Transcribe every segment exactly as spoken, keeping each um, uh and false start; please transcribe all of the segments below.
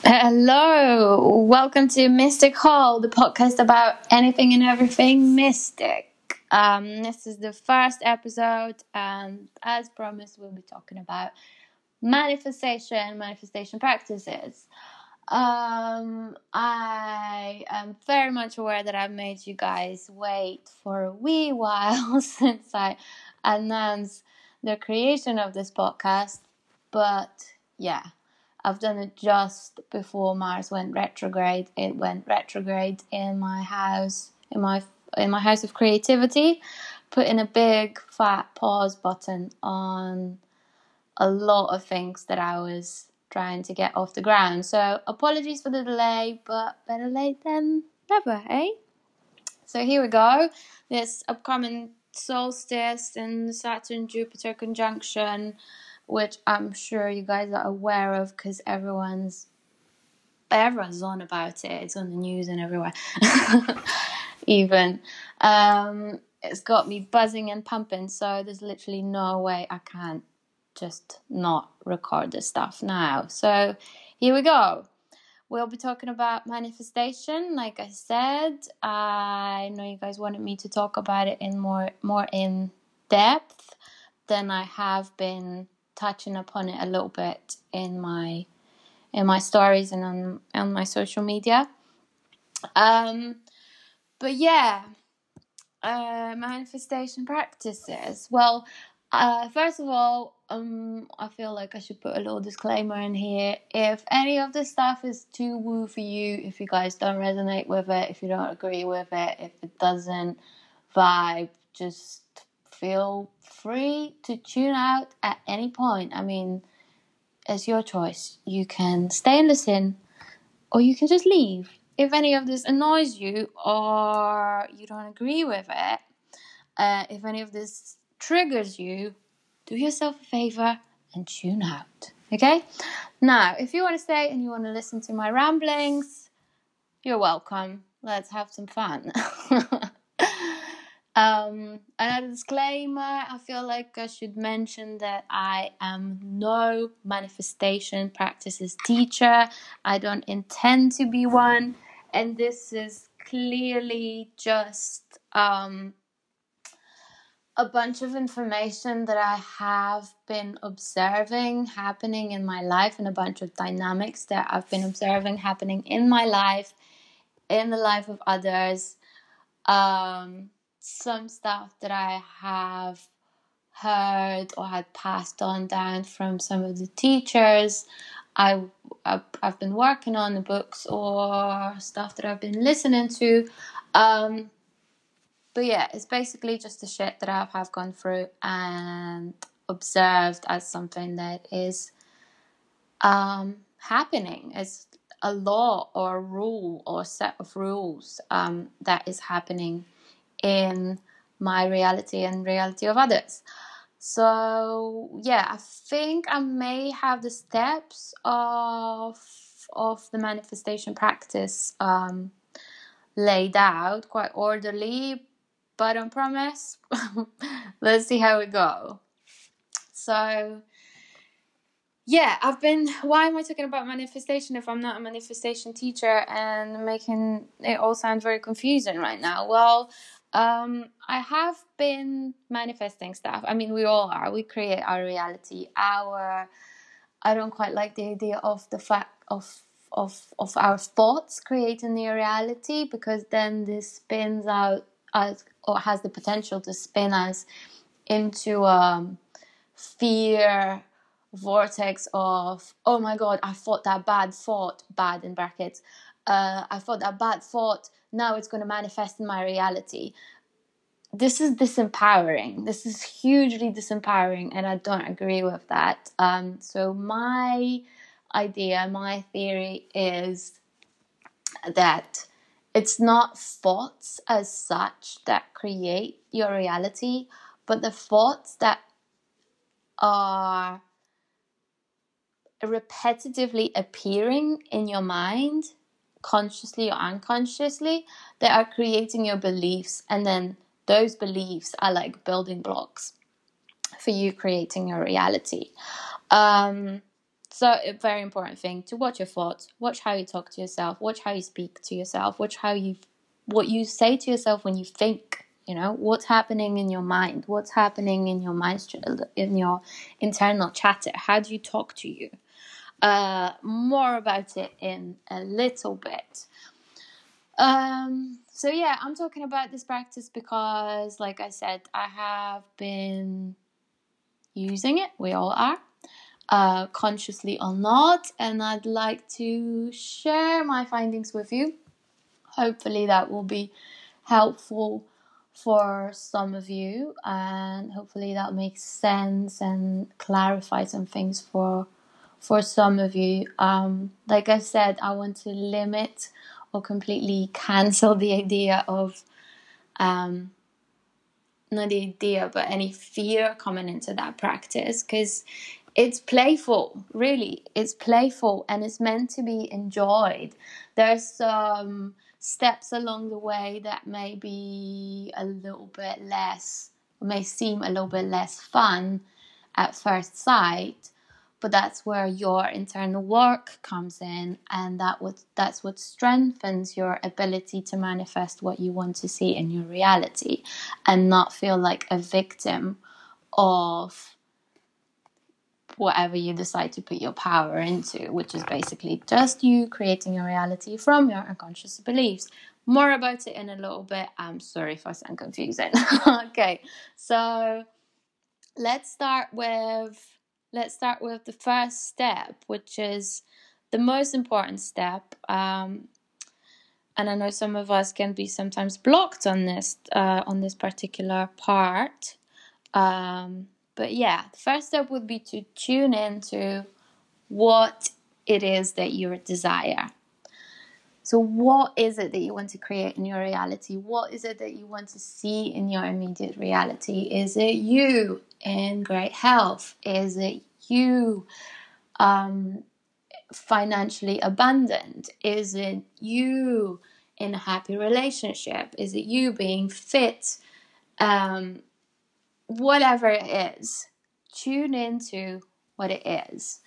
Hello, welcome to Mystic Hall, the podcast about anything and everything mystic. Um, this is the first episode, and as promised, we'll be talking about manifestation, manifestation practices. Um, I am very much aware that I've made you guys wait for a wee while since I announced the creation of this podcast, but yeah. I've done it just before Mars went retrograde. It went retrograde in my house, in my in my house of creativity, putting a big fat pause button on a lot of things that I was trying to get off the ground. So apologies for the delay, but better late than never, eh? So here we go. This upcoming solstice in Saturn-Jupiter conjunction, which I'm sure you guys are aware of because everyone's everyone's on about it. It's on the news and everywhere. Even um, it's got me buzzing and pumping. So there's literally no way I can't just not record this stuff now. So here we go. We'll be talking about manifestation. Like I said, I know you guys wanted me to talk about it in more more in depth than I have been touching upon it a little bit in my in my stories and on on my social media. Um, but yeah, uh, manifestation practices. Well, uh, first of all, um, I feel like I should put a little disclaimer in here. If any of this stuff is too woo for you, if you guys don't resonate with it, if you don't agree with it, if it doesn't vibe, just feel free to tune out at any point. I mean, it's your choice. You can stay and listen, or you can just leave. If any of this annoys you or you don't agree with it, uh, if any of this triggers you, do yourself a favor and tune out. Okay? Now, if you want to stay and you want to listen to my ramblings, you're welcome. Let's have some fun. Um, another disclaimer, I feel like I should mention that I am no manifestation practices teacher. I don't intend to be one. And this is clearly just um, a bunch of information that I have been observing happening in my life, and a bunch of dynamics that I've been observing happening in my life, in the life of others. Um, some stuff that I have heard or had passed on down from some of the teachers I, I've, I've been working on, the books or stuff that I've been listening to. Um, but yeah, it's basically just the shit that I have gone through and observed as something that is um, happening. It's a law or a rule or a set of rules um, that is happening in my reality and reality of others. So yeah, I think I may have the steps of of the manifestation practice um, laid out quite orderly, but I promise, let's see how we go. So yeah, I've been, why am I talking about manifestation if I'm not a manifestation teacher and making it all sound very confusing right now? Well, um, I have been manifesting stuff. I mean, we all are. We create our reality. Our, I don't quite like the idea of the fact of of of our thoughts creating the reality, because then this spins out as, or has the potential to spin us into um, fear vortex of, oh my god, I thought that bad thought, bad in brackets, uh, I thought that bad thought, now it's going to manifest in my reality. This is disempowering. This is hugely disempowering, and I don't agree with that. Um, so my idea, my theory is that it's not thoughts as such that create your reality, but the thoughts that are repetitively appearing in your mind, consciously or unconsciously, that are creating your beliefs, and then those beliefs are like building blocks for you creating your reality. Um, So a very important thing to watch your thoughts, watch how you talk to yourself, watch how you speak to yourself, watch how you, what you say to yourself when you think, you know, what's happening in your mind, what's happening in your mind, in your internal chatter, how do you talk to you? Uh, more about it in a little bit. Um, so yeah, I'm talking about this practice because, like I said, I have been using it, we all are. Uh, consciously or not, and I'd like to share my findings with you. Hopefully that will be helpful for some of you, and hopefully that makes sense and clarify some things for for some of you. Um, like I said, I want to limit or completely cancel the idea of um, not the idea, but any fear coming into that practice, because it's playful, really. It's playful and it's meant to be enjoyed. There's some steps along the way that may be a little bit less, may seem a little bit less fun at first sight, but that's where your internal work comes in, and that what that's what strengthens your ability to manifest what you want to see in your reality, and not feel like a victim of whatever you decide to put your power into, which is basically just you creating your reality from your unconscious beliefs. More about it in a little bit. I'm sorry if I sound confusing. Okay, so let's start with let's start with the first step, which is the most important step. Um, and I know some of us can be sometimes blocked on this uh, on this particular part. Um, but yeah, the first step would be to tune into what it is that you desire. So what is it that you want to create in your reality? What is it that you want to see in your immediate reality? Is it you in great health? Is it you um, financially abundant? Is it you in a happy relationship? Is it you being fit? Um, whatever it is, tune into what it is.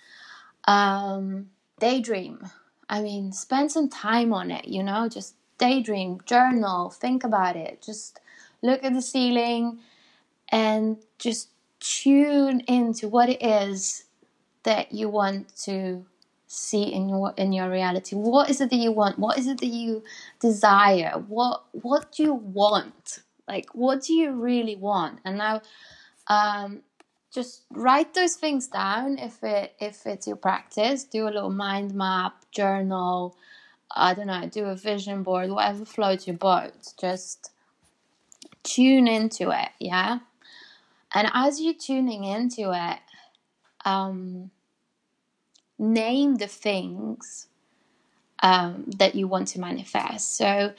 Um, daydream. I mean, spend some time on it, you know, just daydream, journal, think about it. Just look at the ceiling and just tune into what it is that you want to see in your in your reality. What is it that you want? What is it that you desire? What what do you want? Like, what do you really want? And now um just write those things down if it if it's your practice. Do a little mind map, journal, I don't know, do a vision board, whatever floats your boat. Just tune into it, yeah? And as you're tuning into it, um, name the things um, that you want to manifest. So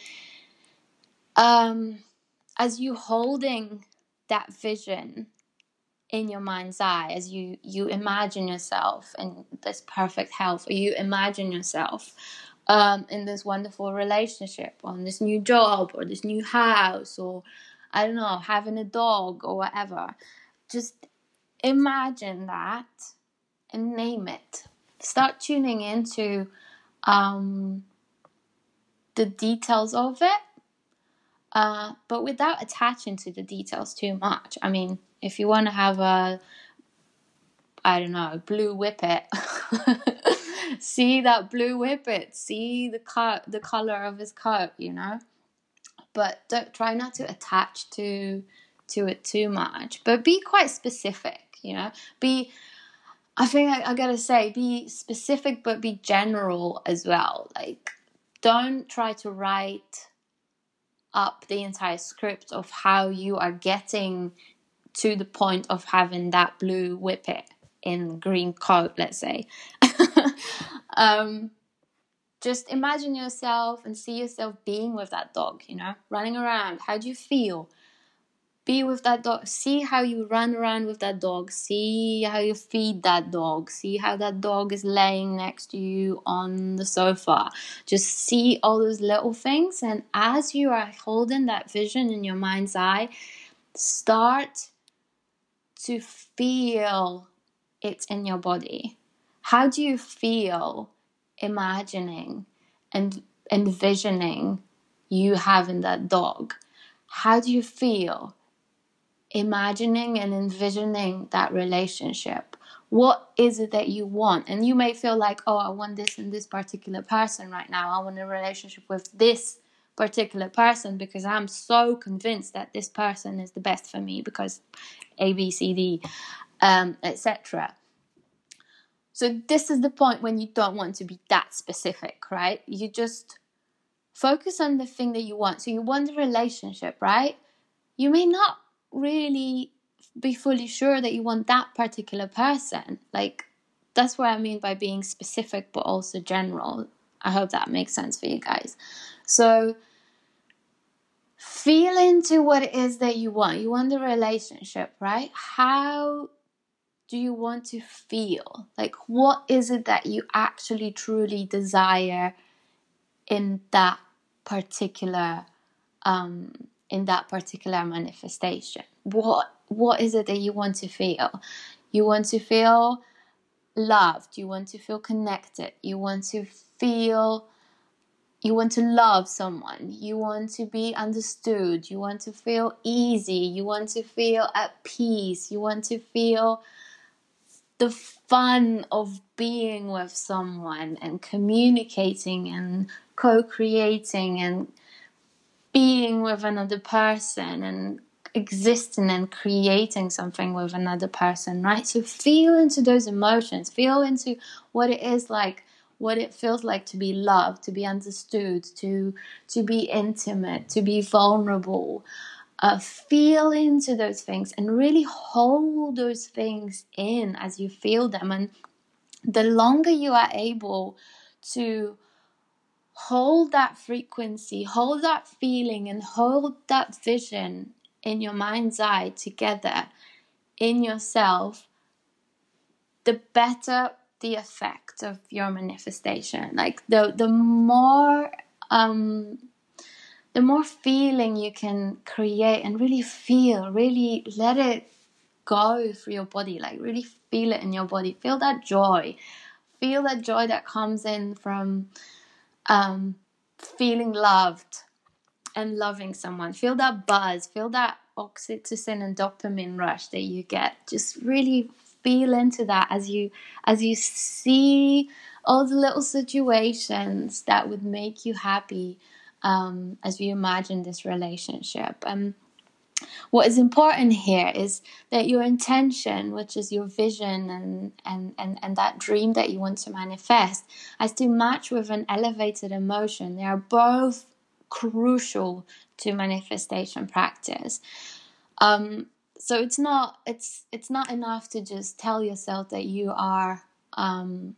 um, as you holding that vision in your mind's eye, as you, you imagine yourself in this perfect health, or you imagine yourself um, in this wonderful relationship, on this new job, or this new house, or I don't know, having a dog or whatever, just imagine that and name it. Start tuning into um, the details of it, uh, but without attaching to the details too much. I mean, if you want to have a, I don't know, blue whippet, see that blue whippet, see the cut, the color of his coat, you know. But don't try not to attach to to it too much. But be quite specific, you know. Be, I think I, I gotta say, be specific, but be general as well. Like, don't try to write up the entire script of how you are getting to the point of having that blue whippet in green coat, let's say. um, just imagine yourself and see yourself being with that dog, you know, running around. How do you feel? Be with that dog. See how you run around with that dog. See how you feed that dog. See how that dog is laying next to you on the sofa. Just see all those little things. And as you are holding that vision in your mind's eye, start to feel it in your body. how do you feel imagining and envisioning you having that dog? How do you feel imagining and envisioning that relationship? What is it that you want? And you may feel like, oh, I want this in this particular person right now. I want a relationship with this particular person because I'm so convinced that this person is the best for me because A, B, C, D, um, et cetera. So this is the point when you don't want to be that specific, right? You just focus on the thing that you want. So you want the relationship, right? You may not really be fully sure that you want that particular person. Like, that's what I mean by being specific but also general. I hope that makes sense for you guys. So feel into what it is that you want. You want the relationship, right? How do you want to feel? Like, what is it that you actually truly desire in that particular um in that particular manifestation? What what is it that you want to feel? You want to feel loved, you want to feel connected, you want to feel you want to love someone, you want to be understood, you want to feel easy, you want to feel at peace, you want to feel the fun of being with someone and communicating and co-creating and being with another person and existing and creating something with another person, right? So feel into those emotions, feel into what it is like, what it feels like to be loved, to be understood, to to be intimate, to be vulnerable. Uh, feel into those things and really hold those things in as you feel them. And the longer you are able to hold that frequency, hold that feeling, and hold that vision in your mind's eye together in yourself, the better the effect of your manifestation. Like the the more um the more feeling you can create and really feel, really let it go through your body, like really feel it in your body. Feel that joy. Feel that joy that comes in from um, feeling loved and loving someone. Feel that buzz. Feel that oxytocin and dopamine rush that you get. Just really feel into that as you as you see all the little situations that would make you happy um, as you imagine this relationship. Um, what is important here is that your intention, which is your vision and, and, and, and that dream that you want to manifest, has to match with an elevated emotion. They are both crucial to manifestation practice. Um, so it's not it's it's not enough to just tell yourself that you are um,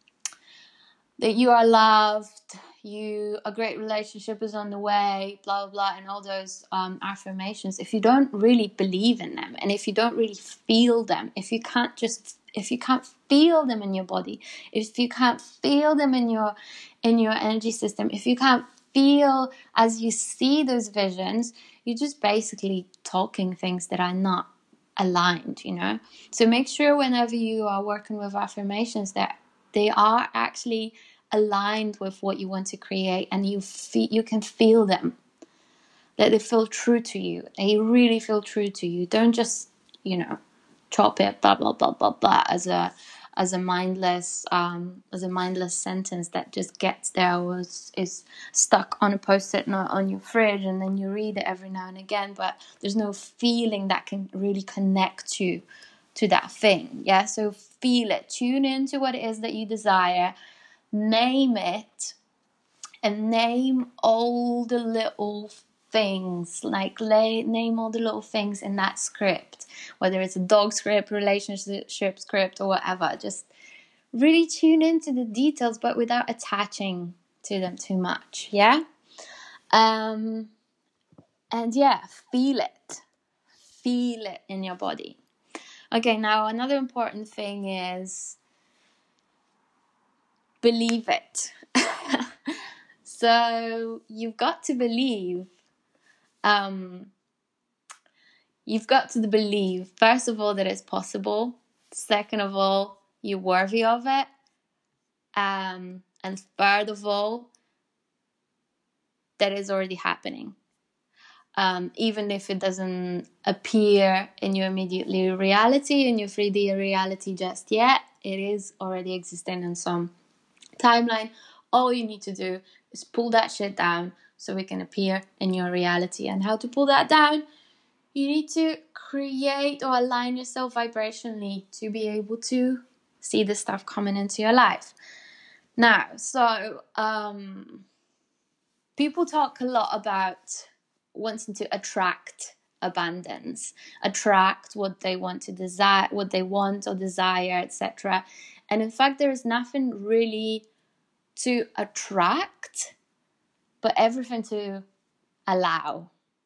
that you are loved, you a great relationship is on the way, blah blah blah, and all those um, affirmations. If you don't really believe in them, and if you don't really feel them, if you can't just if you can't feel them in your body, if you can't feel them in your in your energy system, if you can't feel as you see those visions, you're just basically talking things that are not aligned, you know. So make sure whenever you are working with affirmations that they are actually aligned with what you want to create, and you feel, you can feel them, that they feel true to you. They really feel true to you. Don't just, you know, chop it blah blah blah blah blah as a as a mindless um as a mindless sentence that just gets there or is, is stuck on a post-it note on your fridge, and then you read it every now and again, but there's no feeling that can really connect you to that thing. Yeah, so feel it, tune into what it is that you desire, name it, and name all the little things, like lay, name all the little things in that script, whether it's a dog script, relationship script, or whatever. Just really tune into the details, but without attaching to them too much. Yeah. Um, and yeah, feel it. Feel it in your body. Okay, now another important thing is believe it. So you've got to believe, um, you've got to believe, first of all, that it's possible. Second of all, you're worthy of it. Um, and third of all, that is already happening. Um, even if it doesn't appear in your immediately reality, in your three D reality just yet, it is already existing in some timeline. All you need to do is pull that shit down so it can appear in your reality. And how to pull that down? You need to create or align yourself vibrationally to be able to see the stuff coming into your life. Now, so um, people talk a lot about wanting to attract abundance, attract what they want to desire, what they want or desire, et cetera. And in fact, there is nothing really to attract, but everything to allow.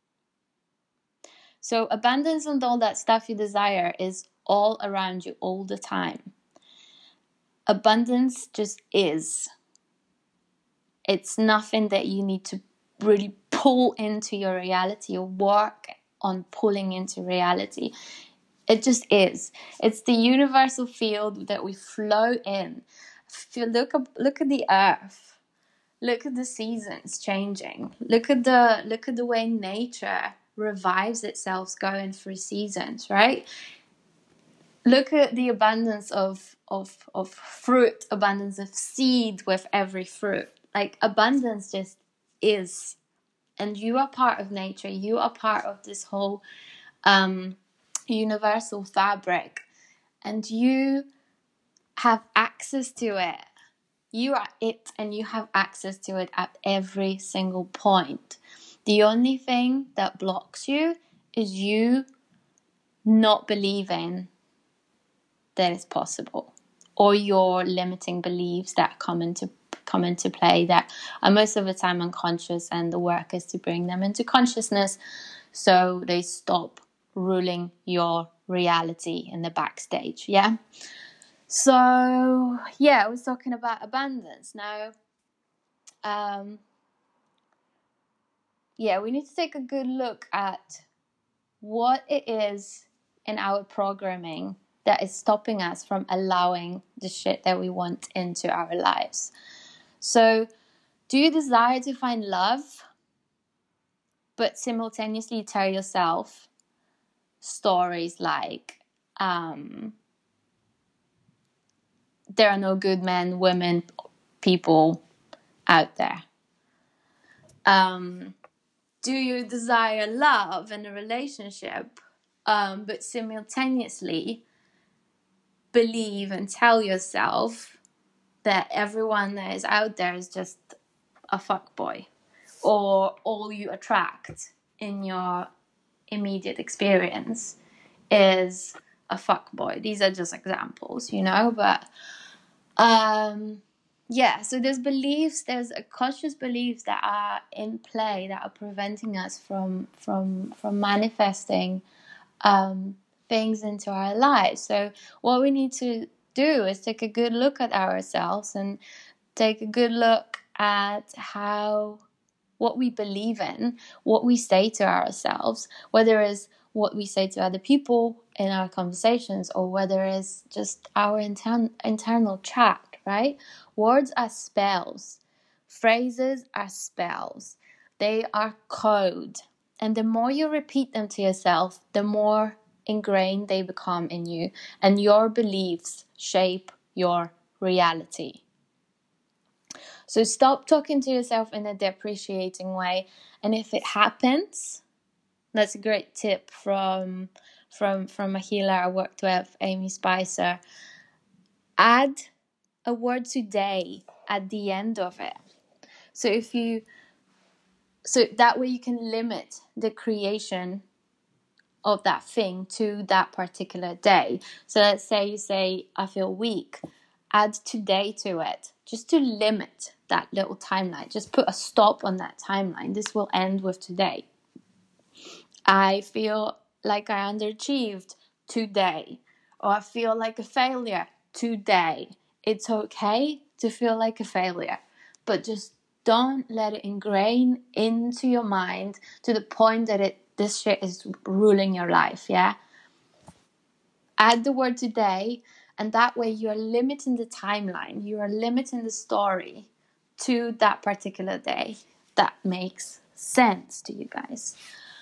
So abundance and all that stuff you desire is all around you all the time. Abundance just is. It's nothing that you need to really pull into your reality or work on pulling into reality. It just is. It's the universal field that we flow in. If you look up, look at the earth. Look at the seasons changing. Look at the look at the way nature revives itself going through seasons, right? Look at the abundance of of of fruit, abundance of seed with every fruit. Like abundance just is. And you are part of nature. You are part of this whole um, universal fabric. And you have access to it. You are it and you have access to it at every single point. The only thing that blocks you is you not believing that it's possible, or your limiting beliefs that come into come into play that are most of the time unconscious, and the work is to bring them into consciousness so they stop ruling your reality in the backstage. Yeah. So yeah, I was talking about abundance. Now um yeah, we need to take a good look at what it is in our programming that is stopping us from allowing the shit that we want into our lives. So, do you desire to find love, but simultaneously tell yourself stories like, um, there are no good men, women, people out there? Um, do you desire love in a relationship, um, but simultaneously believe and tell yourself that everyone that is out there is just a fuckboy, or all you attract in your immediate experience is a fuckboy? These are just examples, you know, but um yeah, so there's beliefs, there's a conscious beliefs that are in play that are preventing us from from from manifesting um things into our lives. So what we need to do is take a good look at ourselves and take a good look at how what we believe in, what we say to ourselves, whether it's what we say to other people in our conversations or whether it's just our inter- internal chat, right? Words are spells. Phrases are spells. They are code. And the more you repeat them to yourself, the more ingrained they become in you. And your beliefs shape your reality. So stop talking to yourself in a depreciating way. And if it happens, that's a great tip from from from a healer I worked with, Amy Spicer. Add a word today at the end of it. So if you so that way you can limit the creation of that thing to that particular day. So let's say you say, I feel weak. Add today to it, just to limit that little timeline. Just put a stop on that timeline. This will end with today. I feel like I underachieved today, or I feel like a failure today. It's okay to feel like a failure, but just don't let it ingrain into your mind to the point that it this shit is ruling your life. Yeah. Add the word today, And that way you are limiting the timeline, you are limiting the story to that particular day. That makes sense to you guys.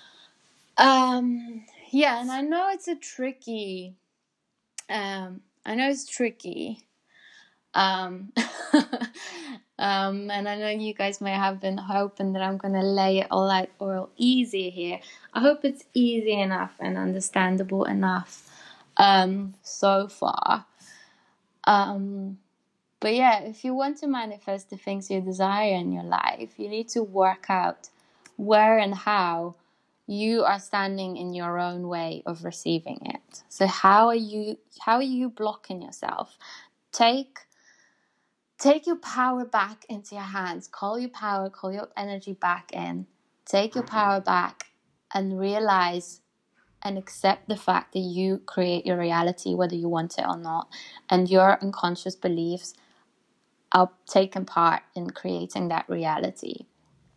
Um, yeah, and I know it's a tricky, um, I know it's tricky. Um, um, and I know you guys may have been hoping that I'm going to lay it all out real easy here. I hope it's easy enough and understandable enough um, so far. Um, but yeah, if you want to manifest the things you desire in your life, you need to work out where and how you are standing in your own way of receiving it. So how are you, how are you blocking yourself? Take Take your power back into your hands. Call your power, call your energy back in. Take your power back and realize and accept the fact that you create your reality, whether you want it or not. And your unconscious beliefs are taking part in creating that reality.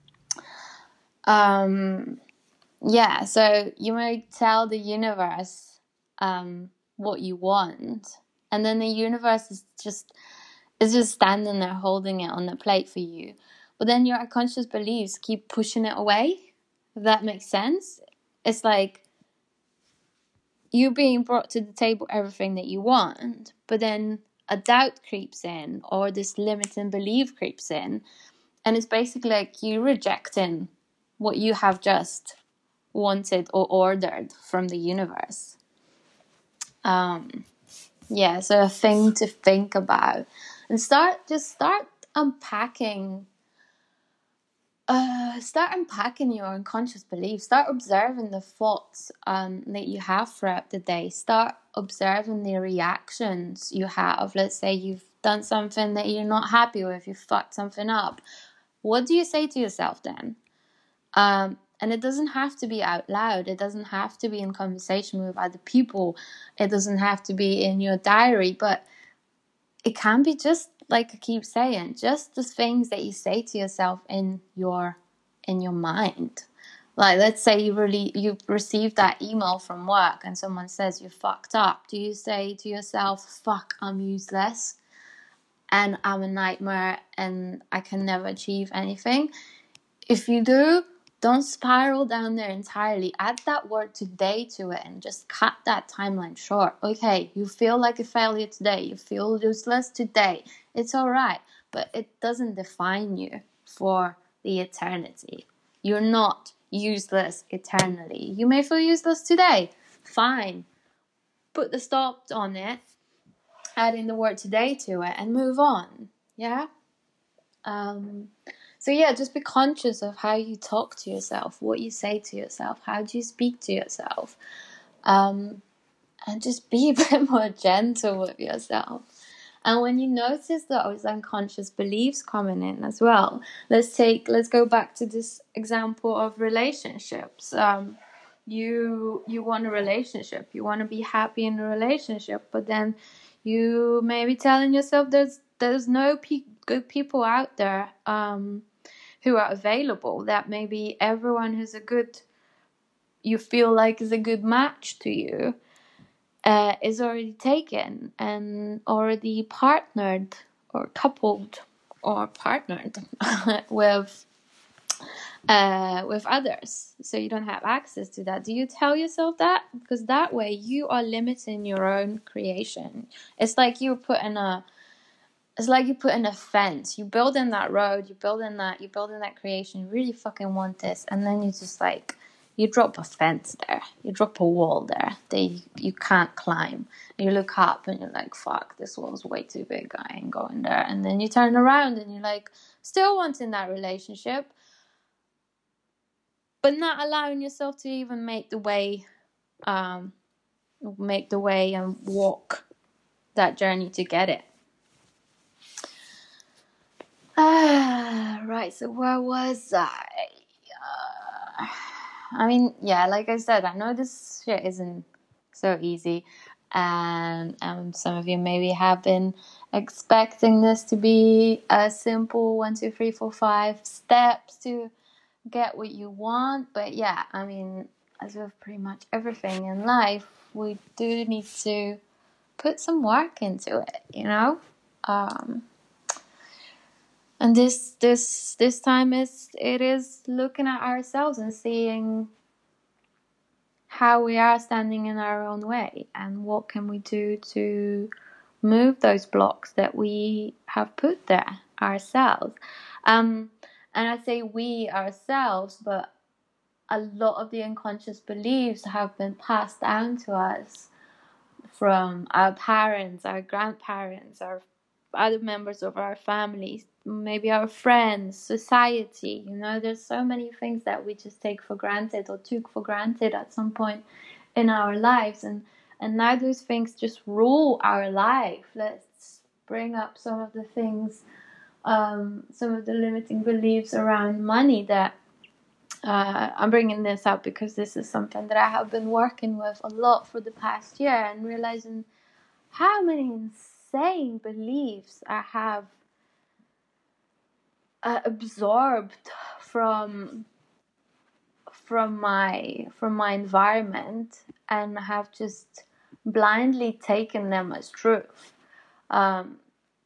Um, yeah, so you might tell the universe um, what you want. And then the universe is just... it's just standing there holding it on the plate for you. But then your unconscious beliefs keep pushing it away, if that makes sense. It's like you're being brought to the table everything that you want, but then a doubt creeps in or this limiting belief creeps in. And it's basically like you rejecting what you have just wanted or ordered from the universe. Um, yeah, so a thing to think about. And start, just start unpacking, uh, start unpacking your unconscious beliefs. Start observing the thoughts um, that you have throughout the day. Start observing the reactions you have. Let's say you've done something that you're not happy with. You fucked something up. What do you say to yourself then? Um, and it doesn't have to be out loud. It doesn't have to be in conversation with other people. It doesn't have to be in your diary. But it can be just, like I keep saying, just the things that you say to yourself in your in your mind. Like, let's say you really you received that email from work and someone says you fucked up. Do you say to yourself, fuck, I'm useless and I'm a nightmare and I can never achieve anything? If you do, don't spiral down there entirely. Add that word today to it and just cut that timeline short. Okay, you feel like a failure today. You feel useless today. It's all right, but it doesn't define you for the eternity. You're not useless eternally. You may feel useless today. Fine. Put the stop on it, add in the word today to it, and move on. Yeah? Um... So yeah, just be conscious of how you talk to yourself, what you say to yourself, how do you speak to yourself, um, and just be a bit more gentle with yourself. And when you notice those unconscious beliefs coming in as well, let's take, let's go back to this example of relationships. Um, you you want a relationship, you want to be happy in a relationship, but then you may be telling yourself there's there's no pe- good people out there. Um, who are available, that maybe everyone who's a good, you feel like is a good match to you, uh, is already taken and already partnered or coupled or partnered with uh, with others. So you don't have access to that. Do you tell yourself that? Because that way you are limiting your own creation. It's like you're putting a It's like you put in a fence. You build in that road, you build in that, you build in that creation. You really fucking want this, and then you just like, you drop a fence there, you drop a wall there that you, you can't climb. You look up and you're like, fuck, this wall's way too big. I ain't going there. And then you turn around and you're like, still wanting that relationship, but not allowing yourself to even make the way, um, make the way and walk that journey to get it. Ah, right, so where was I? Uh, I mean, yeah, like I said, I know this shit isn't so easy, and um, some of you maybe have been expecting this to be a simple one, two, three, four, five steps to get what you want, but yeah, I mean, as with pretty much everything in life, we do need to put some work into it, you know. Um, and this this this time is it is looking at ourselves and seeing how we are standing in our own way, and what can we do to move those blocks that we have put there ourselves. Um, and I say we ourselves, but a lot of the unconscious beliefs have been passed down to us from our parents, our grandparents, our other members of our families, maybe our friends, society. You know, there's so many things that we just take for granted or took for granted at some point in our lives, and and now those things just rule our life. Let's bring up some of the things, um, some of the limiting beliefs around money that uh, I'm bringing this up because this is something that I have been working with a lot for the past year, and realizing how many insane beliefs I have uh, absorbed from from my from my environment, and have just blindly taken them as truth. Um,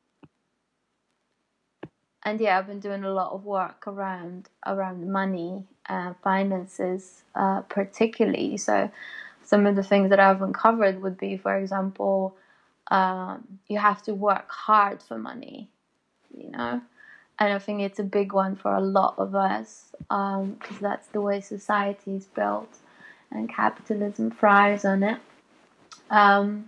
and yeah, I've been doing a lot of work around around money, uh, finances, uh, particularly. So some of the things that I've uncovered would be, for example, um, you have to work hard for money, you know. And I think it's a big one for a lot of us, because um, that's the way society is built, and capitalism thrives on it. Um,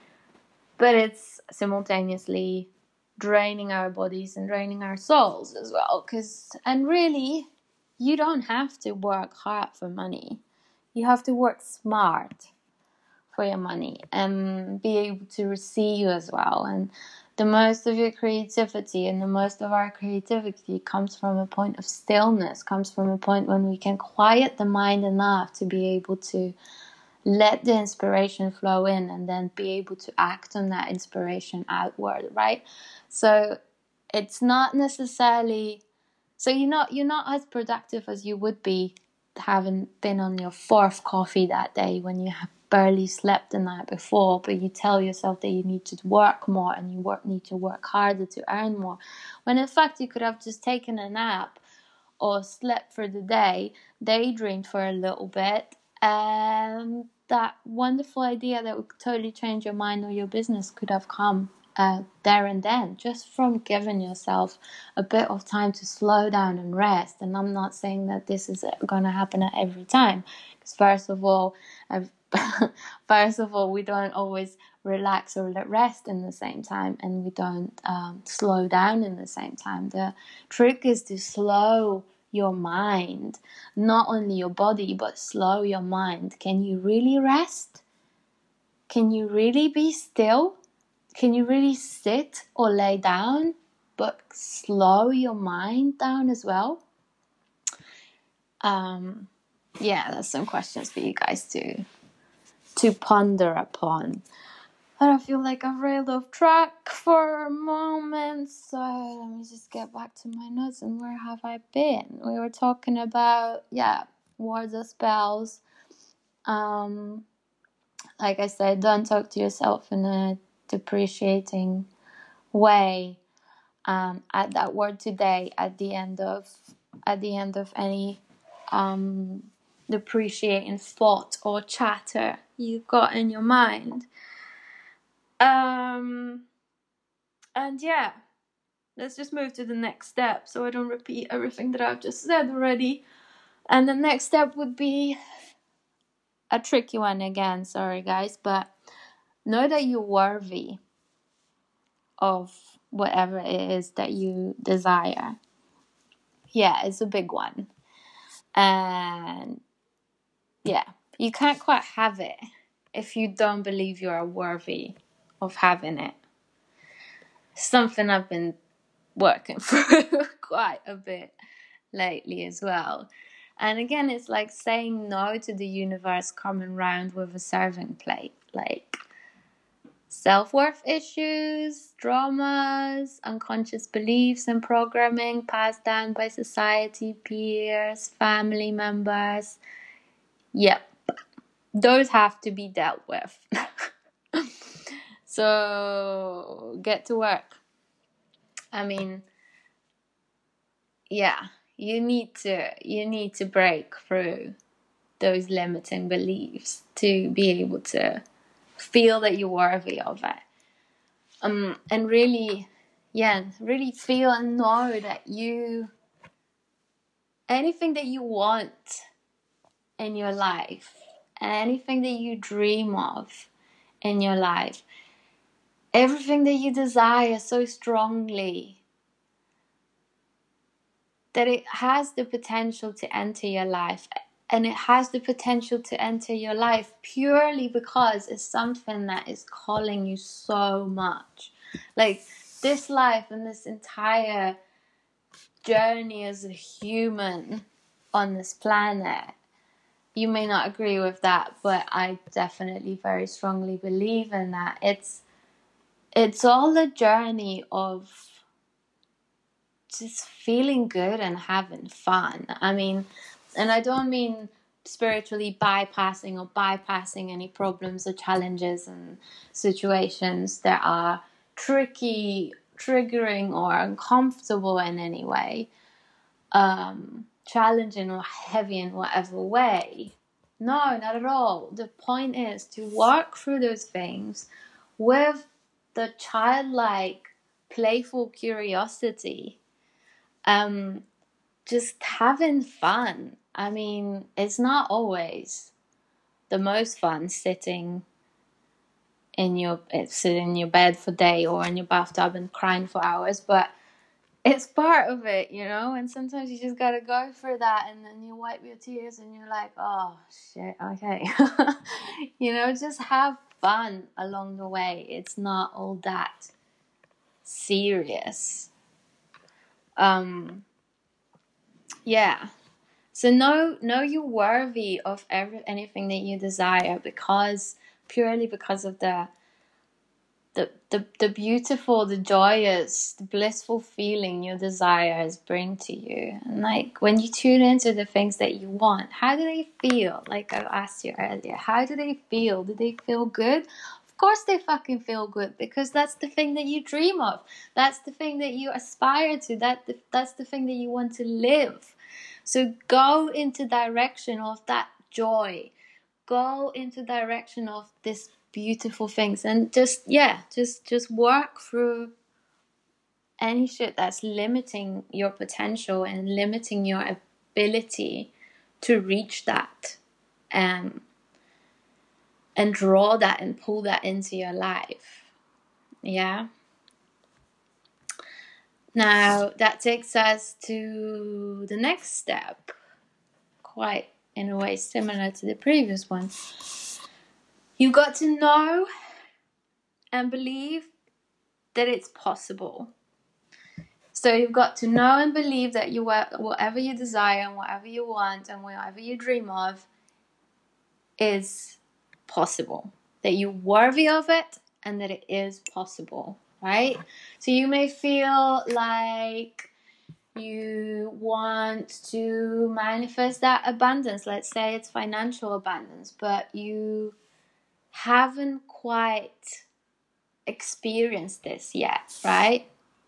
but it's simultaneously draining our bodies and draining our souls as well. Cause, and really, you don't have to work hard for money. You have to work smart for your money and be able to receive as well. And the most of your creativity and the most of our creativity comes from a point of stillness, comes from a point when we can quiet the mind enough to be able to let the inspiration flow in, and then be able to act on that inspiration outward, right? So it's not necessarily, so you're not you're not as productive as you would be having been on your fourth coffee that day, when you have barely slept the night before, but you tell yourself that you need to work more and you work, need to work harder to earn more, when in fact you could have just taken a nap or slept for the day, daydreamed for a little bit, and that wonderful idea that would totally change your mind or your business could have come uh, there and then, just from giving yourself a bit of time to slow down and rest. And I'm not saying that this is going to happen at every time, because first of all, I've first of all, we don't always relax or rest in the same time, and we don't um, slow down in the same time. The trick is to slow your mind, not only your body, but slow your mind. Can you really rest? Can you really be still? Can you really sit or lay down, but slow your mind down as well? Um, yeah, that's some questions for you guys to to ponder upon. But I feel like I've railed off track for a moment, so let me just get back to my notes. And where have I been? We were talking about, yeah, words or spells. Um, like I said, don't talk to yourself in a depreciating way. Um, add that word today at the end of at the end of any um, depreciating thought or chatter you've got in your mind. Um, and yeah, let's just move to the next step so I don't repeat everything that I've just said already. And the next step would be a tricky one again, sorry guys, but know that you're worthy of whatever it is that you desire. Yeah, it's a big one. And yeah, you can't quite have it if you don't believe you are worthy of having it. Something I've been working through quite a bit lately as well. And again, it's like saying no to the universe coming round with a serving plate. Like self-worth issues, dramas, unconscious beliefs and programming passed down by society, peers, family members. Yep, those have to be dealt with. So get to work. I mean, yeah, you need to you need to break through those limiting beliefs to be able to feel that you're worthy of it. Um, and really, yeah, really feel and know that you, anything that you want in your life, anything that you dream of in your life, everything that you desire so strongly, that it has the potential to enter your life. And it has the potential to enter your life purely because it's something that is calling you so much. Like this life and this entire journey as a human on this planet, you may not agree with that, but I definitely very strongly believe in that. It's it's all a journey of just feeling good and having fun. I mean, and I don't mean spiritually bypassing or bypassing any problems or challenges and situations that are tricky, triggering, or uncomfortable in any way, um, challenging or heavy in whatever way. No, not at all. The point is to work through those things with the childlike, playful curiosity. Um, just having fun. I mean, it's not always the most fun sitting in your sitting in your bed for day or in your bathtub and crying for hours, but it's part of it, you know. And sometimes you just gotta go through that, and then you wipe your tears, and you're like, oh shit, okay, you know, just have fun along the way. It's not all that serious. Um. Yeah. So know know you're worthy of every anything that you desire, because purely because of the the the, the beautiful, the joyous, the blissful feeling your desires bring to you. And like when you tune into the things that you want, how do they feel? Like I asked you earlier, how do they feel? Do they feel good? Of course they fucking feel good, because that's the thing that you dream of. That's the thing that you aspire to. That that's the thing that you want to live. So go into direction of that joy. Go into direction of this beautiful things, and just yeah, just just work through any shit that's limiting your potential and limiting your ability to reach that. Um, and draw that and pull that into your life. Yeah. Now that takes us to the next step, quite in a way similar to the previous one. You got to know and believe that it's possible. So you've got to know and believe that you whatever you desire and whatever you want and whatever you dream of is possible. That you're worthy of it and that it is possible, right? So you may feel like you want to manifest that abundance. Let's say it's financial abundance, but you haven't quite experienced this yet, right?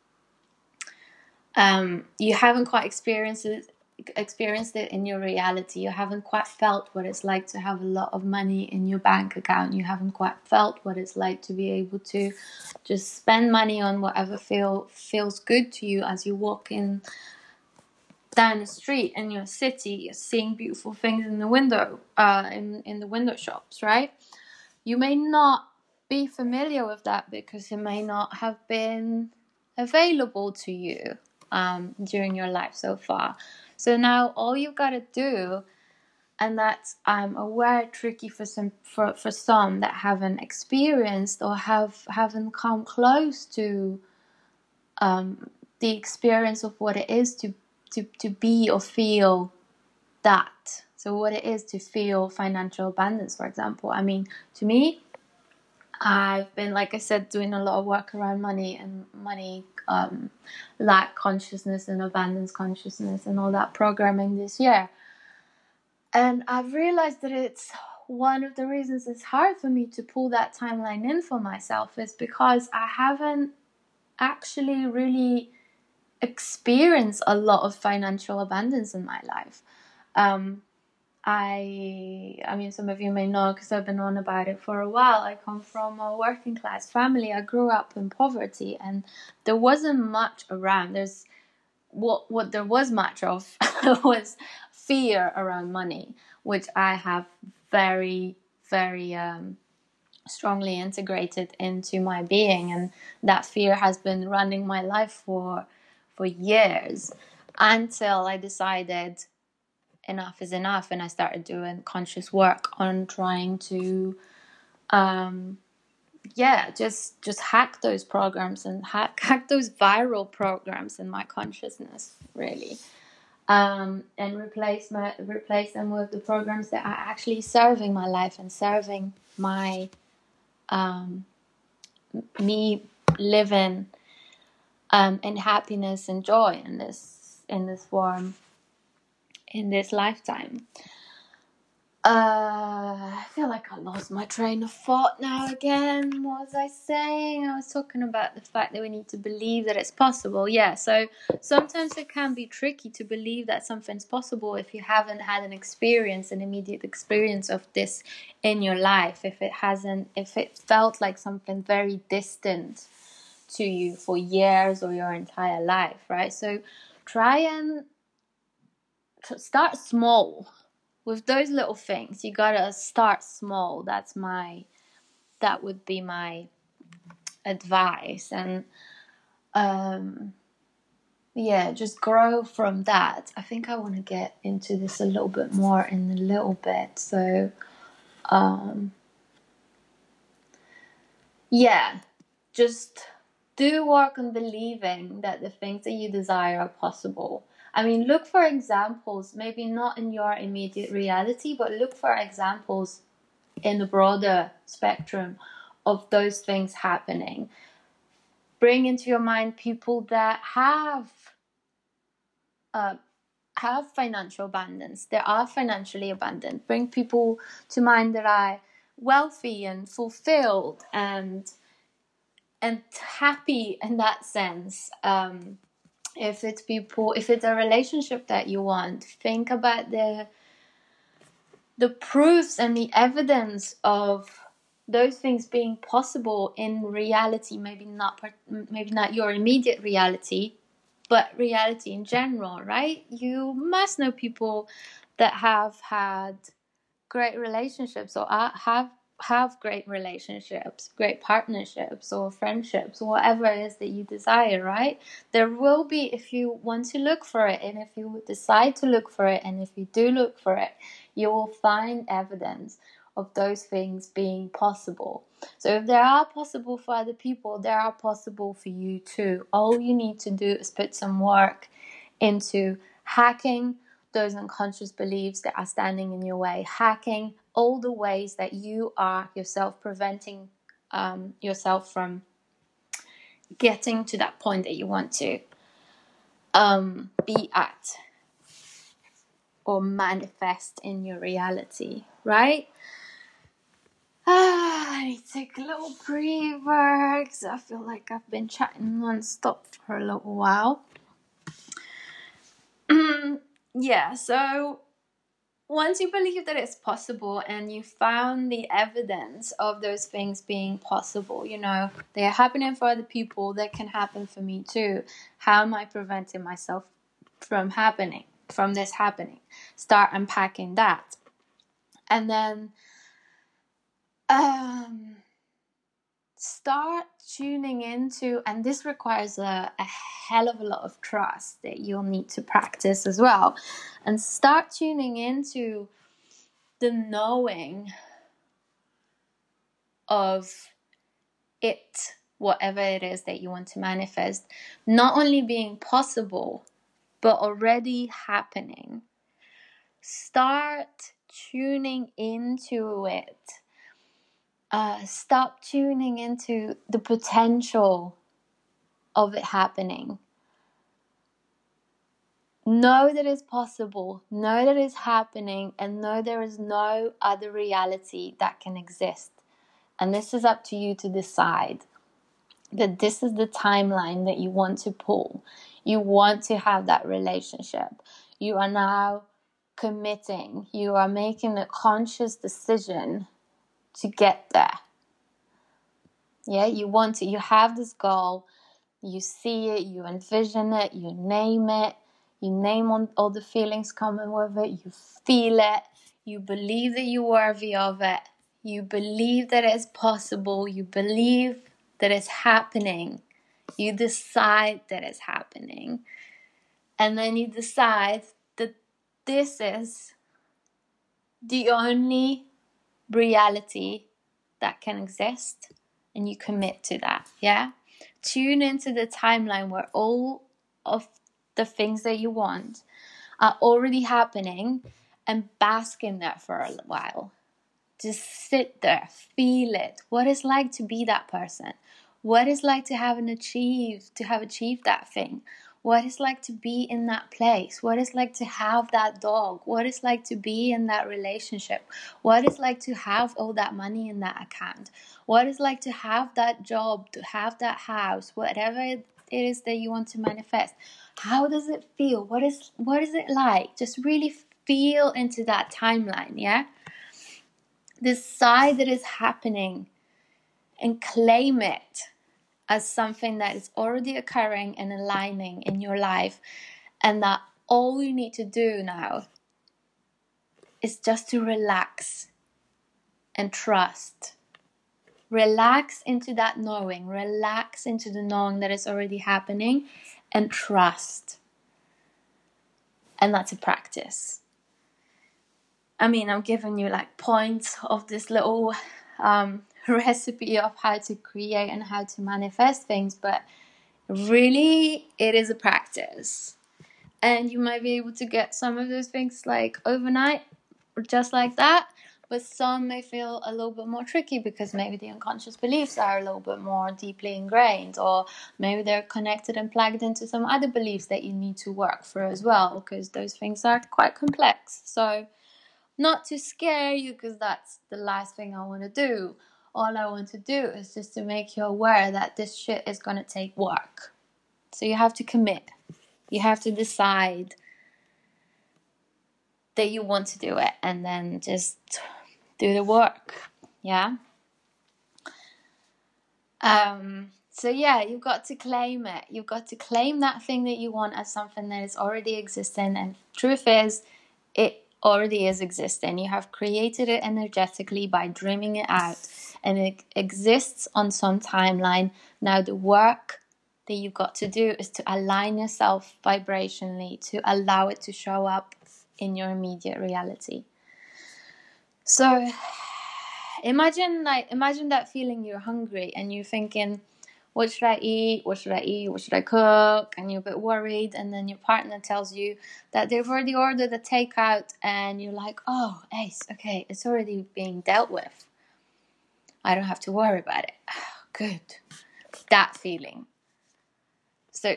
Um, you haven't quite experienced it, experienced it in your reality. You haven't quite felt what it's like to have a lot of money in your bank account. You haven't quite felt what it's like to be able to just spend money on whatever feel feels good to you as you walk in down the street in your city. You're seeing beautiful things in the window, uh, in in the window shops, right? You may not be familiar with that because it may not have been available to you um, during your life so far. So now all you've got to do, and that's I'm aware tricky for some for, for some that haven't experienced or have haven't come close to um, the experience of what it is to, to, to be or feel that. So what it is to feel financial abundance, for example. I mean, to me, I've been, like I said, doing a lot of work around money and money um, lack consciousness and abundance consciousness and all that programming this year. And I've realized that it's one of the reasons it's hard for me to pull that timeline in for myself is because I haven't actually really experienced a lot of financial abundance in my life. Um, I, I mean, some of you may know because I've been on about it for a while. I come from a working class family. I grew up in poverty, and there wasn't much around. There's what what there was much of was fear around money, which I have very, very um, strongly integrated into my being, and that fear has been running my life for for years until I decided enough is enough, and I started doing conscious work on trying to um yeah just just hack those programs and hack hack those viral programs in my consciousness, really, um and replace my replace them with the programs that are actually serving my life and serving my um me living um in happiness and joy in this in this form in this lifetime. Uh, I feel like I lost my train of thought now again. What was I saying? I was talking about the fact that we need to believe that it's possible. Yeah, so sometimes it can be tricky to believe that something's possible if you haven't had an experience, an immediate experience of this in your life. If it hasn't, if it felt like something very distant to you for years or your entire life, right? So try and start small. With those little things, you gotta start small. That's my, that would be my advice. And um, yeah, just grow from that. I think I want to get into this a little bit more in a little bit. So, um, yeah, just do work on believing that the things that you desire are possible. I mean, look for examples, maybe not in your immediate reality, but look for examples in the broader spectrum of those things happening. Bring into your mind people that have uh, have financial abundance, that are financially abundant. Bring people to mind that are wealthy and fulfilled and and happy in that sense. Um, if it's people, if it's a relationship that you want, think about the the proofs and the evidence of those things being possible in reality. Maybe not, maybe not your immediate reality, but reality in general, right? You must know people that have had great relationships or are, have have great relationships, great partnerships or friendships, whatever it is that you desire, right? There will be, if you want to look for it, and if you decide to look for it, and if you do look for it, you will find evidence of those things being possible. So if they are possible for other people, they are possible for you too. All you need to do is put some work into hacking those unconscious beliefs that are standing in your way, hacking all the ways that you are yourself preventing um, yourself from getting to that point that you want to um, be at or manifest in your reality, right? Ah, I need to take a little breather because I feel like I've been chatting non-stop for a little while. Yeah, so once you believe that it's possible and you found the evidence of those things being possible, you know, they're happening for other people, that can happen for me too. How am I preventing myself from happening, from this happening? Start unpacking that. And then um, start tuning into, and this requires a, a hell of a lot of trust that you'll need to practice as well. And start tuning into the knowing of it, whatever it is that you want to manifest, not only being possible, but already happening. Start tuning into it. Uh, stop tuning into the potential of it happening. know that it's possible, know that it's happening, and know there is no other reality that can exist. And this is up to you to decide that this is the timeline that you want to pull. You want to have that relationship. You are now committing. You are making a conscious decision to get there. Yeah, you want to, you have this goal, you see it, you envision it, you name it, you name all, all the feelings coming with it, you feel it, you believe that you're worthy of it, you believe that it's possible, you believe that it's happening, you decide that it's happening, and then you decide that this is the only reality that can exist, and you commit to that. Yeah, tune into the timeline where all of the things that you want are already happening, and bask in that for a while. Just sit there, feel it. What it's like to be that person. What it's like to have an achieved, to have achieved that thing. What it's like to be in that place. What it's like to have that dog. What it's like to be in that relationship. What it's like to have all that money in that account. What it's like to have that job, to have that house, whatever it is that you want to manifest. How does it feel? What is what is it like? Just really feel into that timeline, yeah? Decide that it's happening and claim it as something that is already occurring and aligning in your life, and that all you need to do now is just to relax and trust. Relax into that knowing, relax into the knowing that it's already happening, and trust. And that's a practice. I mean, I'm giving you like points of this little um, recipe of how to create and how to manifest things, but really it is a practice. And you might be able to get some of those things like overnight, or just like that, but some may feel a little bit more tricky because maybe the unconscious beliefs are a little bit more deeply ingrained, or maybe they're connected and plugged into some other beliefs that you need to work through as well, because those things are quite complex. So not to scare you, because that's the last thing I want to do. All I want to do is just to make you aware that this shit is going to take work. So you have to commit. You have to decide that you want to do it, and then just do the work. Yeah? Um, so yeah, you've got to claim it. You've got to claim that thing that you want as something that is already existing. And truth is, it already is existing. You have created it energetically by dreaming it out, and it exists on some timeline. Now the work that you've got to do is to align yourself vibrationally to allow it to show up in your immediate reality. So imagine like imagine that feeling you're hungry and you're thinking, what should I eat? What should I eat? What should I cook? And you're a bit worried, and then your partner tells you that they've already ordered a takeout, and you're like, oh, ace, okay, it's already being dealt with. I don't have to worry about it. Good. That feeling. So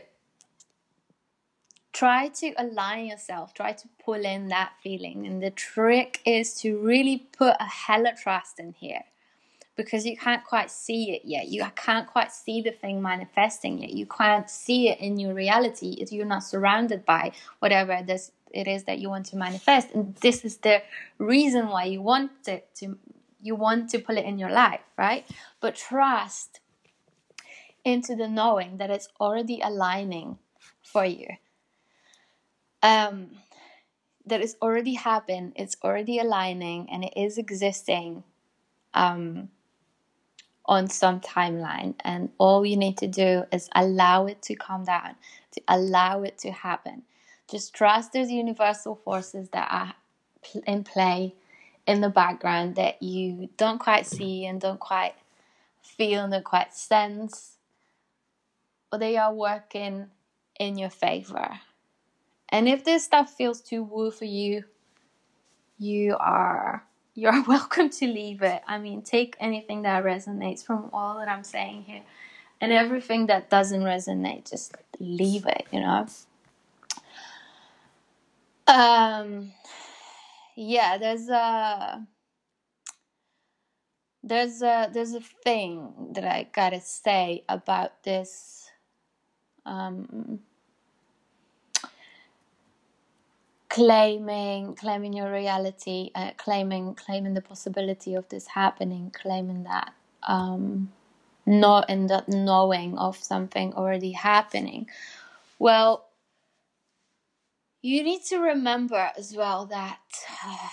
try to align yourself. Try to pull in that feeling. And the trick is to really put a hella trust in here, because you can't quite see it yet. You can't quite see the thing manifesting yet. You can't see it in your reality if you're not surrounded by whatever this it is that you want to manifest. And this is the reason why you want it to you want to pull it in your life, right? But trust into the knowing that it's already aligning for you. Um, that it's already happened, it's already aligning, and it is existing um, on some timeline. And all you need to do is allow it to calm down, to allow it to happen. Just trust there's universal forces that are in play in the background that you don't quite see and don't quite feel and don't quite sense, but they are working in your favor. And if this stuff feels too woo for you, you are you're welcome to leave it. I mean, take anything that resonates from all that I'm saying here, and everything that doesn't resonate, just leave it, you know. Um, yeah, there's a there's a there's a thing that I gotta say about this. Um, claiming claiming your reality, uh, claiming claiming the possibility of this happening, claiming that um, not in that knowing of something already happening. Well, you need to remember as well that uh,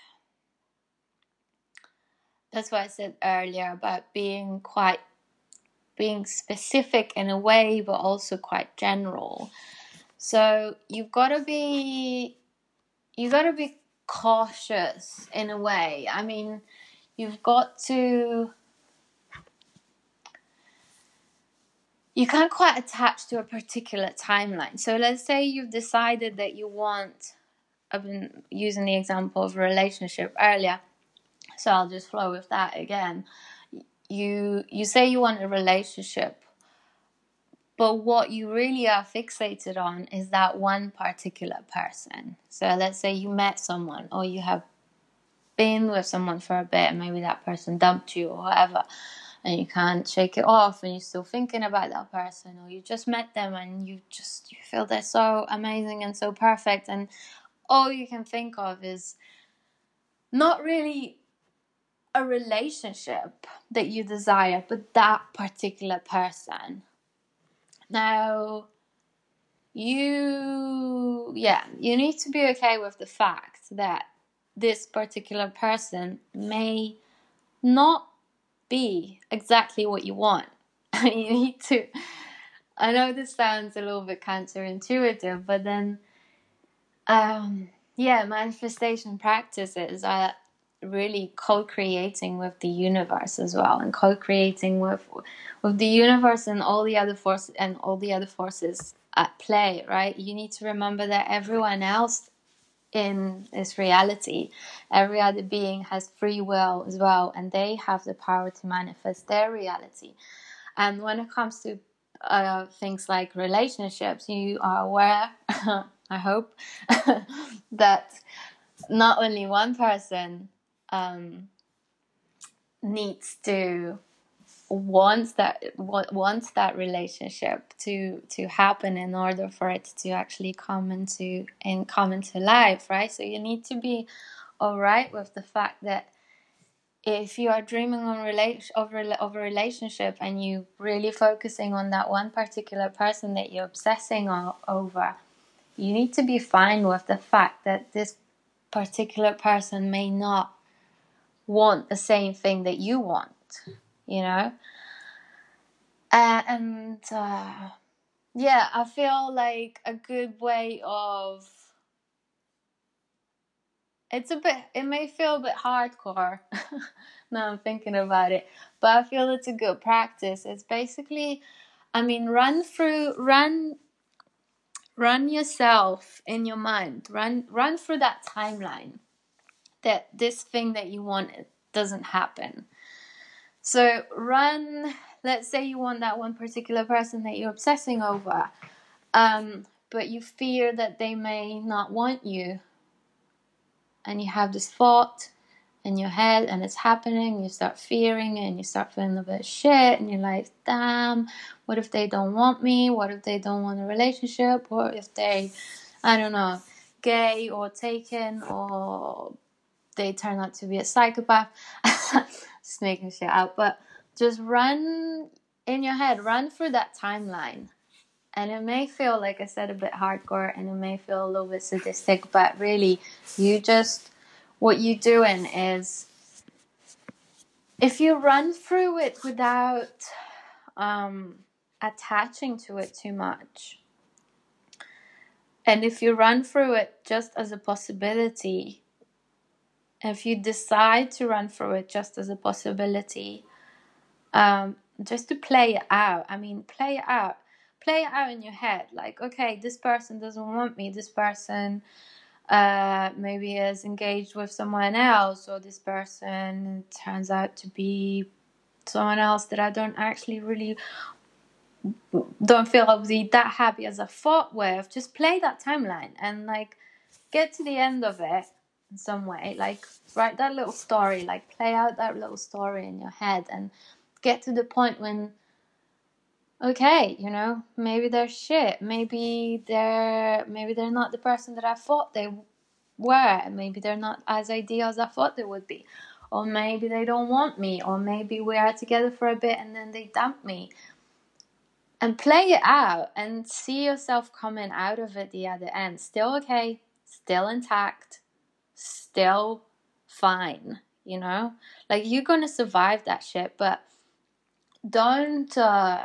that's what I said earlier about being quite being specific in a way, but also quite general. So you've got to be you got to be cautious in a way. I mean, you've got to you can't quite attach to a particular timeline. So let's say you've decided that you want, I've been using the example of a relationship earlier, so I'll just flow with that again. You you say you want a relationship, but what you really are fixated on is that one particular person. So let's say you met someone, or you have been with someone for a bit, and maybe that person dumped you or whatever, and you can't shake it off, and you're still thinking about that person, or you just met them and you just you feel they're so amazing and so perfect, and all you can think of is not really a relationship that you desire, but that particular person. Now, you, yeah, you need to be okay with the fact that this particular person may not be exactly what you want. You need to, I know this sounds a little bit counterintuitive, but then, um, yeah, manifestation practices are really co-creating with the universe as well, and co-creating with with the universe and all the other forces and all the other forces at play, right? You need to remember that everyone else in this reality, every other being has free will as well, and they have the power to manifest their reality. And when it comes to uh, things like relationships, you are aware, I hope, that not only one person um, needs to wants that wants that relationship to to happen in order for it to actually come into and come into life, right? So you need to be all right with the fact that if you are dreaming on relation of, of a relationship and you really focusing on that one particular person that you're obsessing o- over, you need to be fine with the fact that this particular person may not want the same thing that you want, you know? Uh, and uh, yeah, I feel like a good way of, it's a bit, it may feel a bit hardcore now I'm thinking about it, but I feel it's a good practice. It's basically, I mean, run through, run, run yourself in your mind, run, run through that timeline that this thing that you want doesn't happen. So run, let's say you want that one particular person that you're obsessing over, um, but you fear that they may not want you. And you have this thought in your head and it's happening, you start fearing it and you start feeling a bit shit and you're like, damn, what if they don't want me? What if they don't want a relationship? Or if they, I don't know, gay or taken, or they turn out to be a psychopath. Just making shit out. But just run in your head, run through that timeline. And it may feel, like I said, a bit hardcore and it may feel a little bit sadistic, but really, you just, what you're doing is, if you run through it without um, attaching to it too much, and if you run through it just as a possibility, if you decide to run through it just as a possibility, um, just to play it out, I mean, play it out. Play it out in your head, like, okay, this person doesn't want me, this person uh, maybe is engaged with someone else, or this person turns out to be someone else that I don't actually really, don't feel I'll be that happy as I thought with. Just play that timeline and like get to the end of it in some way. Like, write that little story, like play out that little story in your head, and get to the point when, okay, you know, maybe they're shit. Maybe they're maybe they're not the person that I thought they were. Maybe they're not as ideal as I thought they would be. Or maybe they don't want me. Or maybe we are together for a bit and then they dump me. And play it out and see yourself coming out of it the other end. Still okay, still intact, still fine, you know? Like, you're gonna survive that shit, but don't... Uh,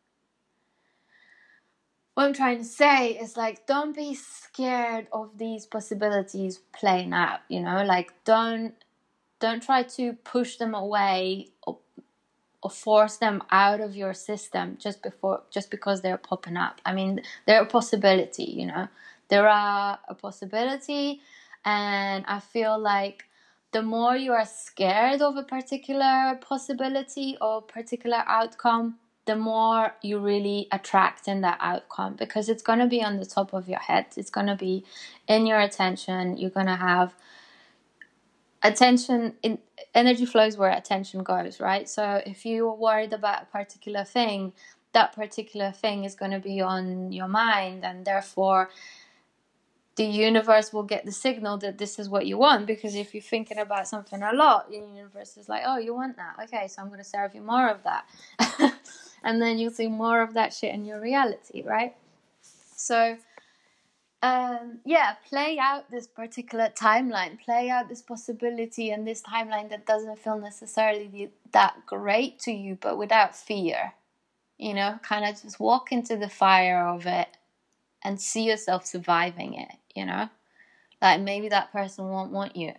What I'm trying to say is, like, don't be scared of these possibilities playing out, you know? Like, don't don't try to push them away or, or force them out of your system just before just because they're popping up. I mean, they're a possibility, you know? There are a possibility, and I feel like the more you are scared of a particular possibility or particular outcome, the more you really attract in that outcome, because it's going to be on the top of your head. It's going to be in your attention. You're going to have attention. In, energy flows where attention goes, right? So if you are worried about a particular thing, that particular thing is going to be on your mind, and therefore the universe will get the signal that this is what you want. Because if you're thinking about something a lot, the universe is like, oh, you want that? Okay, so I'm going to serve you more of that. And then you'll see more of that shit in your reality, right? So, um, yeah, play out this particular timeline. Play out this possibility and this timeline that doesn't feel necessarily that great to you, but without fear. You know, kind of just walk into the fire of it and see yourself surviving it, you know? Like, maybe that person won't want you.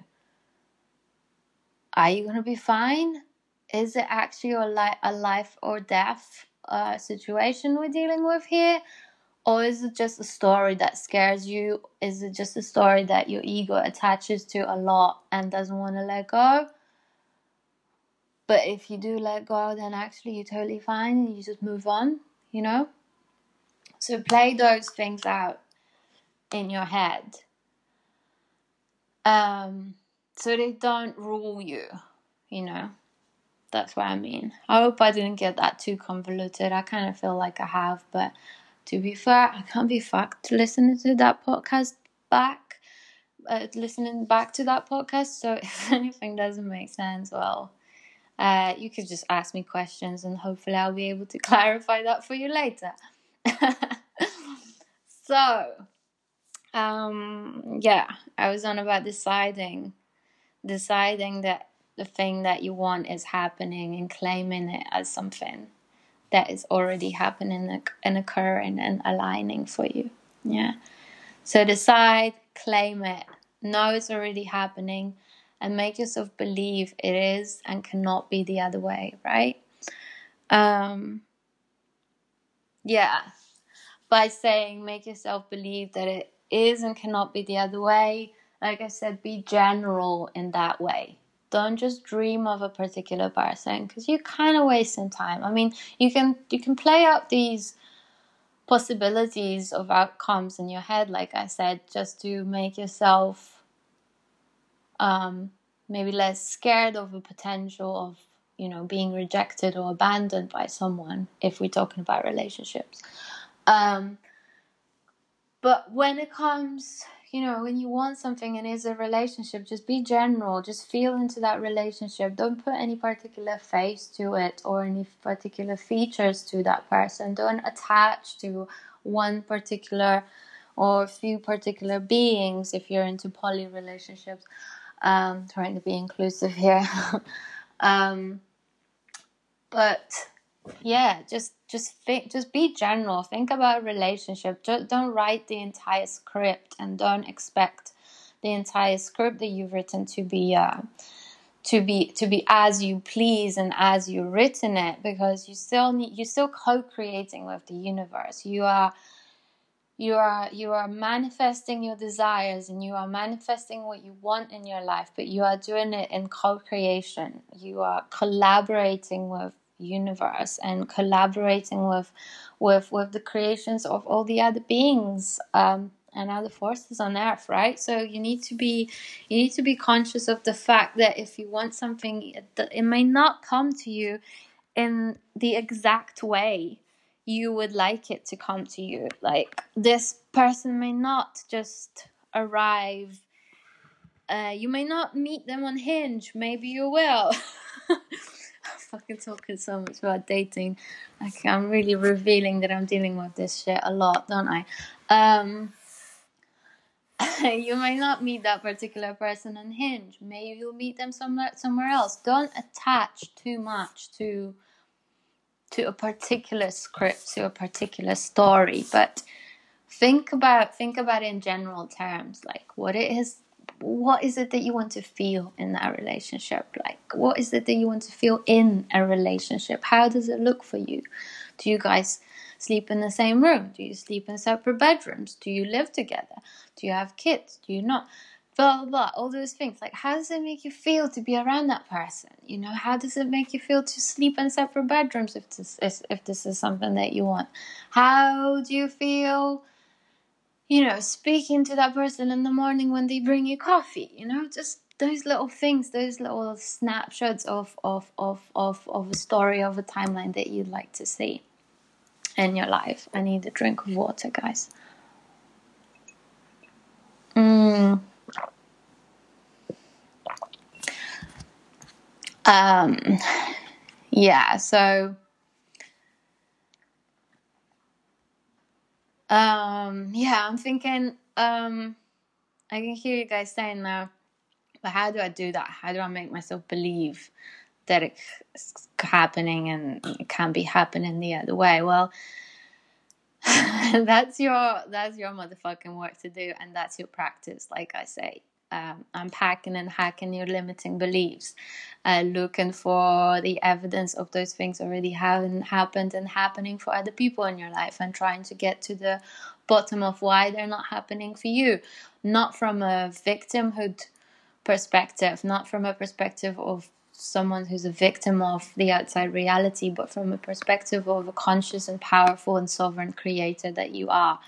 Are you going to be fine? Is it actually a, li- a life or death uh, situation we're dealing with here? Or is it just a story that scares you? Is it just a story that your ego attaches to a lot and doesn't want to let go? But if you do let go, then actually you're totally fine and you just move on, you know? So play those things out in your head. Um, so they don't rule you, you know? That's what I mean. I hope I didn't get that too convoluted. I kind of feel like I have, but to be fair, I can't be fucked listening to that podcast back, uh, listening back to that podcast. So if anything doesn't make sense, well, uh, you could just ask me questions and hopefully I'll be able to clarify that for you later. So, um, yeah, I was on about deciding, deciding that the thing that you want is happening and claiming it as something that is already happening and occurring and aligning for you. Yeah. So decide, claim it, know it's already happening, and make yourself believe it is and cannot be the other way, right? Um, yeah. By saying make yourself believe that it is and cannot be the other way, like I said, be general in that way. Don't just dream of a particular person, because you're kind of wasting time. I mean, you can you can play out these possibilities of outcomes in your head, like I said, just to make yourself um, maybe less scared of the potential of, you know, being rejected or abandoned by someone, if we're talking about relationships. Um, but when it comes, you know, when you want something and it's a relationship, just be general. Just feel into that relationship. Don't put any particular face to it or any particular features to that person. Don't attach to one particular or a few particular beings if you're into poly relationships. Um, trying to be inclusive here. um, but yeah, just just think, just be general. Think about a relationship. Just don't write the entire script, and don't expect the entire script that you've written to be uh, to be to be as you please and as you've written it, because you still need you're still co-creating with the universe. You are you are you are manifesting your desires and you are manifesting what you want in your life, but you are doing it in co-creation. You are collaborating with universe and collaborating with with with the creations of all the other beings, um, and other forces on earth, right? So you need to be you need to be conscious of the fact that if you want something, it, it may not come to you in the exact way you would like it to come to you. Like, this person may not just arrive. Uh, you may not meet them on Hinge. Maybe you will. I'm fucking talking so much about dating. Like, I'm really revealing that I'm dealing with this shit a lot, don't I? Um, you may not meet that particular person on Hinge. Maybe you'll meet them somewhere somewhere else. Don't attach too much to to a particular script, to a particular story, but think about think about it in general terms. Like, what it is. What is it that you want to feel in that relationship? Like, what is it that you want to feel in a relationship? How does it look for you? Do you guys sleep in the same room? Do you sleep in separate bedrooms? Do you live together? Do you have kids? Do you not? Blah, blah, blah. All those things. Like, how does it make you feel to be around that person? You know, how does it make you feel to sleep in separate bedrooms if this is, if this is something that you want? How do you feel, you know, speaking to that person in the morning when they bring you coffee? You know, just those little things, those little snapshots of, of, of, of, of a story, of a timeline that you'd like to see in your life. I need a drink of water, guys. Mm. Um, yeah, so... Um, yeah, I'm thinking, um, I can hear you guys saying now, but how do I do that? How do I make myself believe that it's happening and it can't be happening the other way? Well, that's your, that's your motherfucking work to do, and that's your practice, like I say. Um, unpacking and hacking your limiting beliefs, uh, looking for the evidence of those things already having happened and happening for other people in your life, and trying to get to the bottom of why they're not happening for you. Not from a victimhood perspective, not from a perspective of someone who's a victim of the outside reality, but from a perspective of a conscious and powerful and sovereign creator that you are.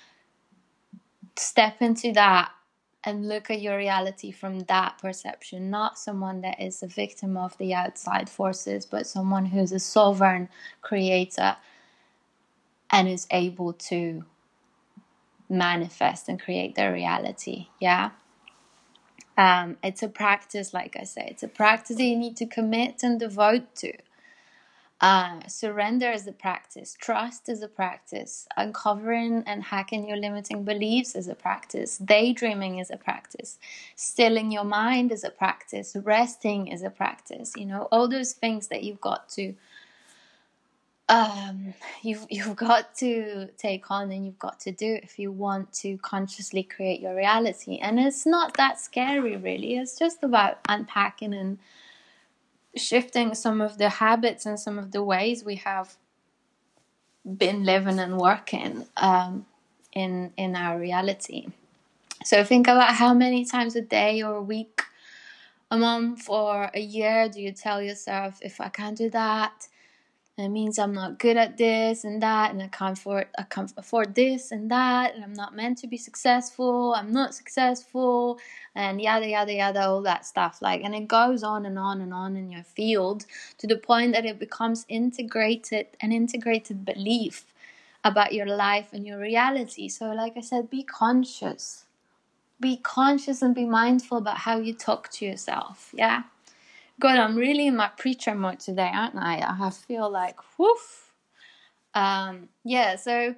Step into that and look at your reality from that perception, not someone that is a victim of the outside forces, but someone who's a sovereign creator and is able to manifest and create their reality. Yeah. Um, it's a practice, like I say, it's a practice that you need to commit and devote to. Uh, surrender is a practice. Trust is a practice. Uncovering and hacking your limiting beliefs is a practice. Daydreaming is a practice. Stilling your mind is a practice. Resting is a practice. You know, all those things that you've got to, um, you've you've got to take on and you've got to do if you want to consciously create your reality. And it's not that scary, really. It's just about unpacking and shifting some of the habits and some of the ways we have been living and working um, in in our reality. So think about how many times a day or a week, a month or a year do you tell yourself, if I can't do that, it means I'm not good at this and that, and I can't afford, I can't afford this and that, and I'm not meant to be successful, I'm not successful, and yada, yada, yada, all that stuff. Like, and it goes on and on and on in your field to the point that it becomes integrated, an integrated belief about your life and your reality. So like I said, be conscious. Be conscious and be mindful about how you talk to yourself, yeah? God, I'm really in my preacher mode today, aren't I? I feel like, woof. Um, yeah, so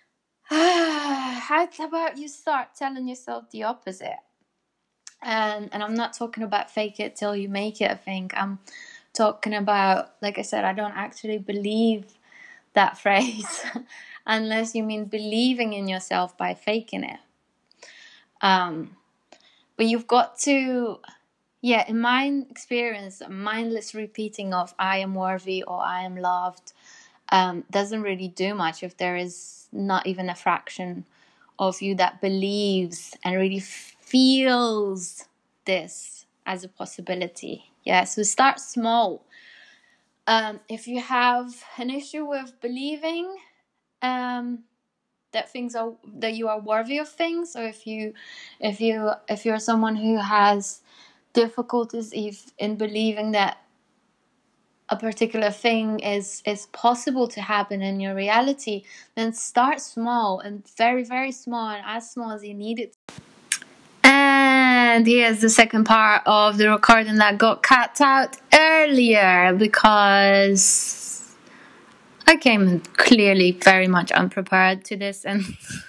how about you start telling yourself the opposite? And and I'm not talking about fake it till you make it, I think. I'm talking about, like I said, I don't actually believe that phrase unless you mean believing in yourself by faking it. Um, but you've got to... Yeah, in my experience, mindless repeating of I am worthy or I am loved um, doesn't really do much if there is not even a fraction of you that believes and really feels this as a possibility. Yeah, so start small. Um, if you have an issue with believing, um, that things are that you are worthy of things, or if you if you if you're someone who has difficulties if, in believing that a particular thing is is possible to happen in your reality, then start small, and very very small, and as small as you need it. And here's the second part of the recording that got cut out earlier because I came clearly very much unprepared to this, and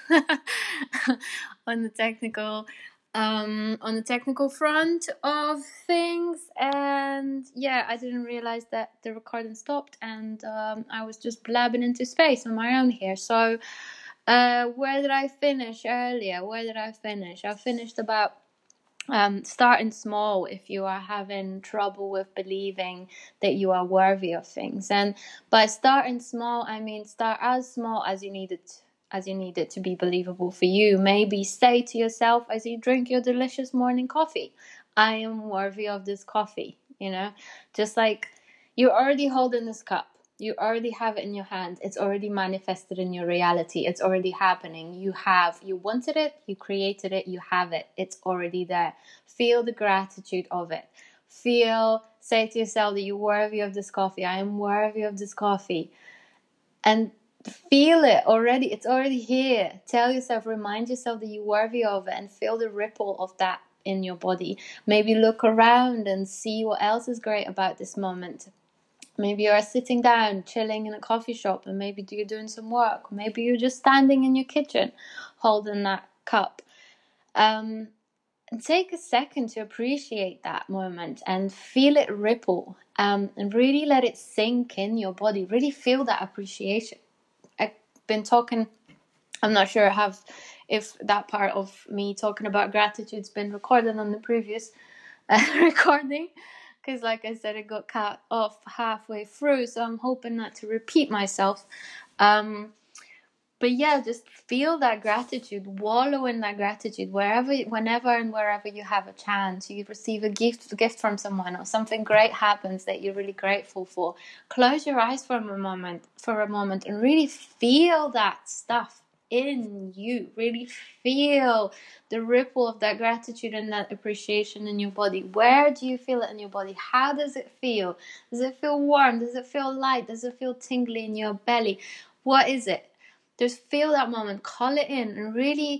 on the technical um on the technical front of things. And yeah, I didn't realize that the recording stopped, and um, I was just blabbing into space on my own here. So uh where did I finish earlier? Where did I finish? I finished about Um, starting small if you are having trouble with believing that you are worthy of things. And by starting small, I mean start as small as you need it, as you need it to be believable for you. Maybe say to yourself as you drink your delicious morning coffee, I am worthy of this coffee. You know, just like you're already holding this cup. You already have it in your hand. It's already manifested in your reality. It's already happening. You have, you wanted it, you created it, you have it. It's already there. Feel the gratitude of it. Feel, say to yourself that you're worthy of this coffee. I am worthy of this coffee. And feel it already. It's already here. Tell yourself, remind yourself that you're worthy of it, and feel the ripple of that in your body. Maybe look around and see what else is great about this moment. Maybe you're sitting down, chilling in a coffee shop, and maybe you're doing some work. Maybe you're just standing in your kitchen, holding that cup. Um, and take a second to appreciate that moment and feel it ripple. Um, and really let it sink in your body. Really feel that appreciation. I've been talking, I'm not sure have if that part of me talking about gratitude's been recorded on the previous uh, recording. Because like I said, it got cut off halfway through, so I'm hoping not to repeat myself. Um, but yeah, just feel that gratitude, wallow in that gratitude, wherever, whenever and wherever you have a chance. You receive a gift, a gift from someone, or something great happens that you're really grateful for. Close your eyes for a moment, for a moment, and really feel that stuff in you. Really feel the ripple of that gratitude and that appreciation in your body. Where do you feel it in your body? How does it feel? Does it feel warm? Does it feel light? Does it feel tingly in your belly? What is it? Just feel that moment, call it in, and really,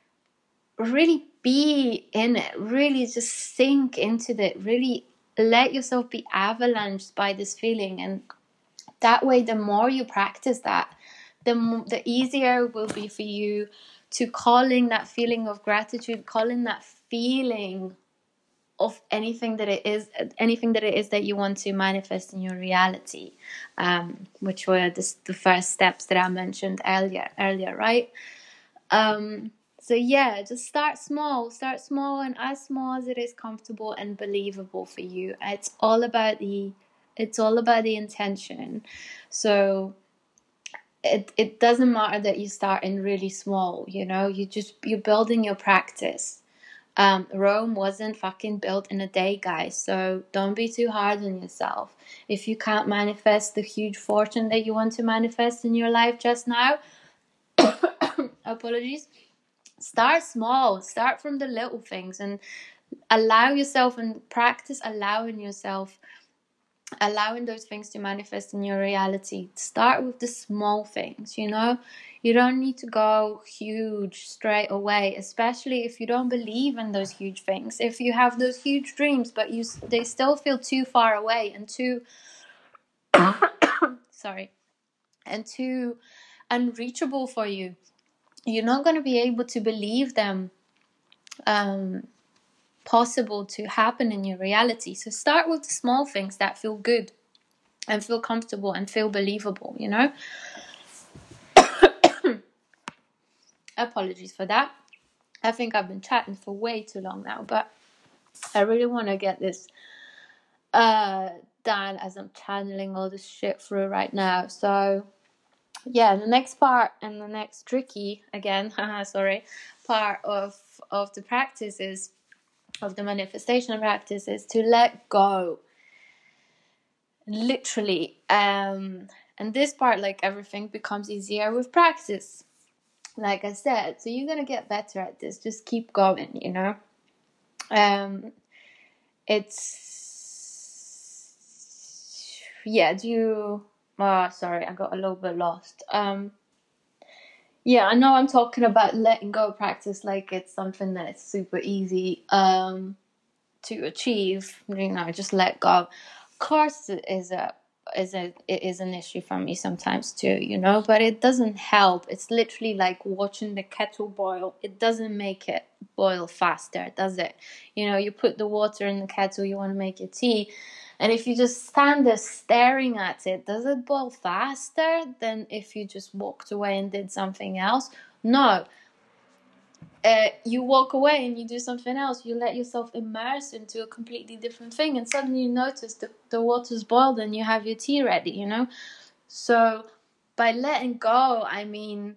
really be in it. Really just sink into it. Really let yourself be avalanched by this feeling. And that way, the more you practice that, the more, the easier it will be for you to call in that feeling of gratitude, call in that feeling of anything that it is, anything that it is that you want to manifest in your reality, um, which were the, the first steps that I mentioned earlier, earlier, right? Um, so yeah, just start small, start small, and as small as it is comfortable and believable for you. It's all about the, it's all about the intention. So it it doesn't matter that you start in really small, you know, you just, you're building your practice. Um, Rome wasn't fucking built in a day, guys, so don't be too hard on yourself. If you can't manifest the huge fortune that you want to manifest in your life just now, apologies, start small, start from the little things, and allow yourself, and practice allowing yourself, allowing those things to manifest in your reality. Start with the small things, you know. You don't need to go huge straight away, especially if you don't believe in those huge things. If you have those huge dreams, but you they still feel too far away and too sorry, and too unreachable for you, you're not going to be able to believe them um, possible to happen in your reality. So start with the small things that feel good and feel comfortable and feel believable, you know. Apologies for that. I think I've been chatting for way too long now, but I really want to get this uh, done as I'm channeling all this shit through right now. So yeah, the next part, and the next tricky, again, sorry, part of, of the practice is, of the manifestation practice, is to let go. Literally. Um, and this part, like everything, becomes easier with practice. like I said, so you're gonna get better at this. Just keep going, you know. Um, it's yeah. Do you? Oh, sorry, I got a little bit lost. Um, yeah, I know I'm talking about letting go practice like it's something that's super easy um to achieve. You know, just let go. Of course, it is a is a it is an issue for me sometimes too, you know, but it doesn't help. It's literally like watching the kettle boil. It doesn't make it boil faster, does it? You know, you put the water in the kettle, you want to make your tea, and if you just stand there staring at it, does it boil faster than if you just walked away and did something else? No. Uh, you walk away and you do something else. You let yourself immerse into a completely different thing, and suddenly you notice that the water's boiled and you have your tea ready, you know? So by letting go, I mean,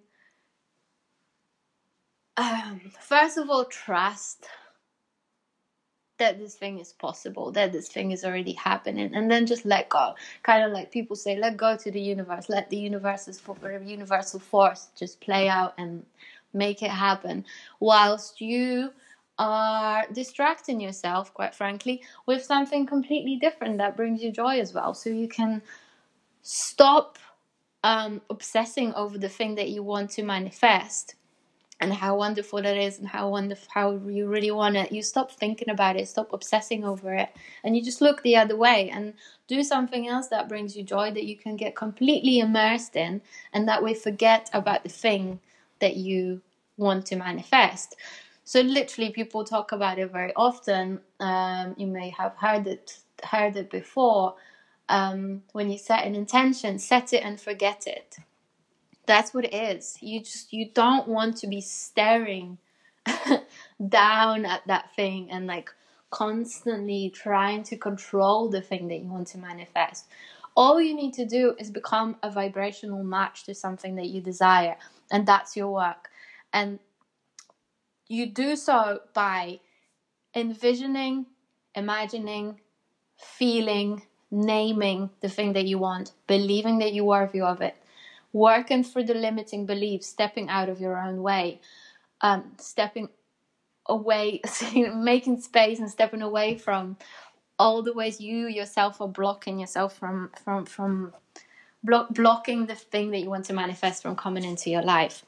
um, first of all, trust that this thing is possible, that this thing is already happening, and then just let go. Kind of like people say, let go to the universe, let the universe's for universal force just play out and make it happen, whilst you are distracting yourself, quite frankly, with something completely different that brings you joy as well. So you can stop um, obsessing over the thing that you want to manifest and how wonderful it is and how wonderful, how you really want it. You stop thinking about it, stop obsessing over it, and you just look the other way and do something else that brings you joy, that you can get completely immersed in, and that way forget about the thing that you want to manifest. So literally, people talk about it very often. Um, you may have heard it heard it before. Um, when you set an intention, set it and forget it. That's what it is. You just you don't want to be staring down at that thing and like constantly trying to control the thing that you want to manifest. All you need to do is become a vibrational match to something that you desire, and that's your work. And you do so by envisioning, imagining, feeling, naming the thing that you want, believing that you're worthy of it, working through the limiting beliefs, stepping out of your own way, um, stepping away, making space and stepping away from all the ways you yourself are blocking yourself from from from blo- blocking the thing that you want to manifest from coming into your life.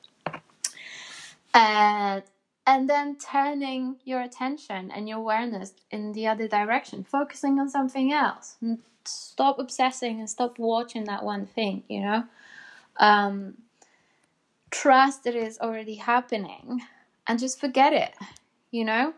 And and then turning your attention and your awareness in the other direction, focusing on something else. Stop obsessing and stop watching that one thing, you know. Um, trust that it is already happening and just forget it, you know.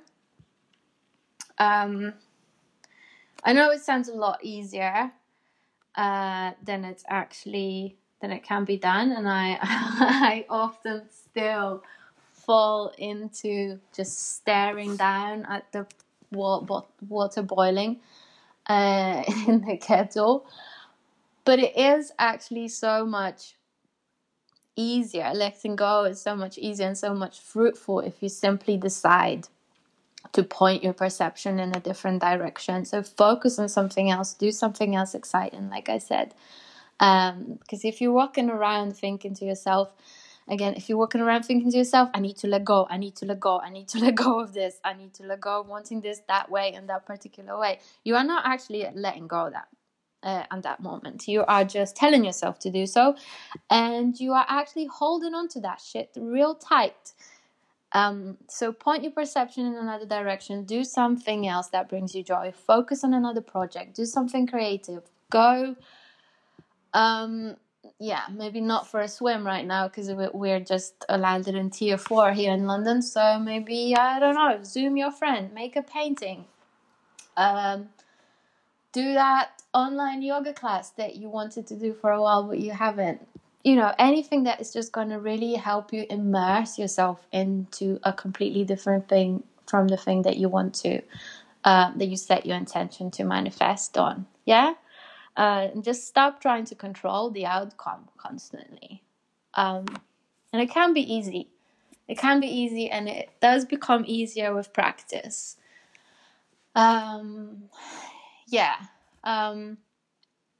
Um, I know it sounds a lot easier uh, than it's actually than it can be done, and I I often still fall into just staring down at the water boiling uh, in the kettle. But it is actually so much easier. Letting go is so much easier and so much fruitful if you simply decide to point your perception in a different direction. So focus on something else, do something else exciting, like I said. Um, because if you're walking around thinking to yourself, again, if you're walking around thinking to yourself, I need to let go, I need to let go, I need to let go of this, I need to let go of wanting this that way and that particular way, you are not actually letting go of that uh, at that moment. You are just telling yourself to do so, and you are actually holding on to that shit real tight. Um, so point your perception in another direction, do something else that brings you joy, focus on another project, do something creative, go... Um, yeah, maybe not for a swim right now because we're just landed in tier four here in London. So maybe, I don't know, Zoom your friend, make a painting, um, do that online yoga class that you wanted to do for a while but you haven't. You know, anything that is just going to really help you immerse yourself into a completely different thing from the thing that you want to, uh, that you set your intention to manifest on. Yeah? Uh, and just stop trying to control the outcome constantly. Um, and it can be easy. It can be easy, and it does become easier with practice. Um, yeah. Um,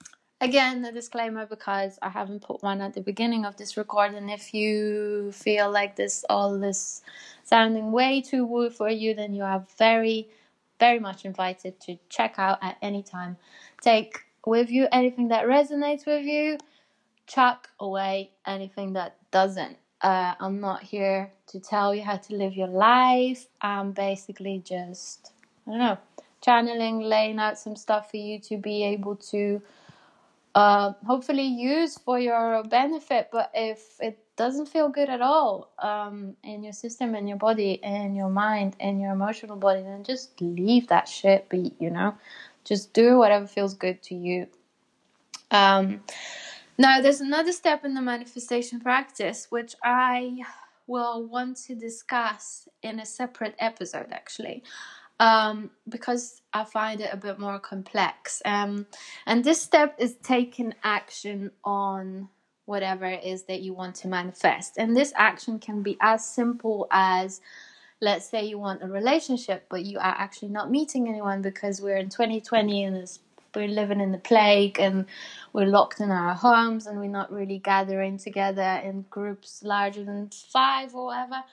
Again, a disclaimer because I haven't put one at the beginning of this recording. If you feel like this, all this sounding way too woo for you, then you are very, very much invited to check out at any time. Take with you anything that resonates with you, chuck away anything that doesn't. Uh, I'm not here to tell you how to live your life. I'm basically just, I don't know, channeling, laying out some stuff for you to be able to uh, hopefully use for your benefit. But if it doesn't feel good at all um, in your system, in your body, in your mind, in your emotional body, then just leave that shit be, you know? Just do whatever feels good to you. Um, now, there's another step in the manifestation practice, which I will want to discuss in a separate episode, actually. Um, because I find it a bit more complex. Um, and this step is taking action on whatever it is that you want to manifest. And this action can be as simple as, let's say you want a relationship, but you are actually not meeting anyone because we're in twenty twenty and it's, we're living in the plague and we're locked in our homes and we're not really gathering together in groups larger than five or whatever.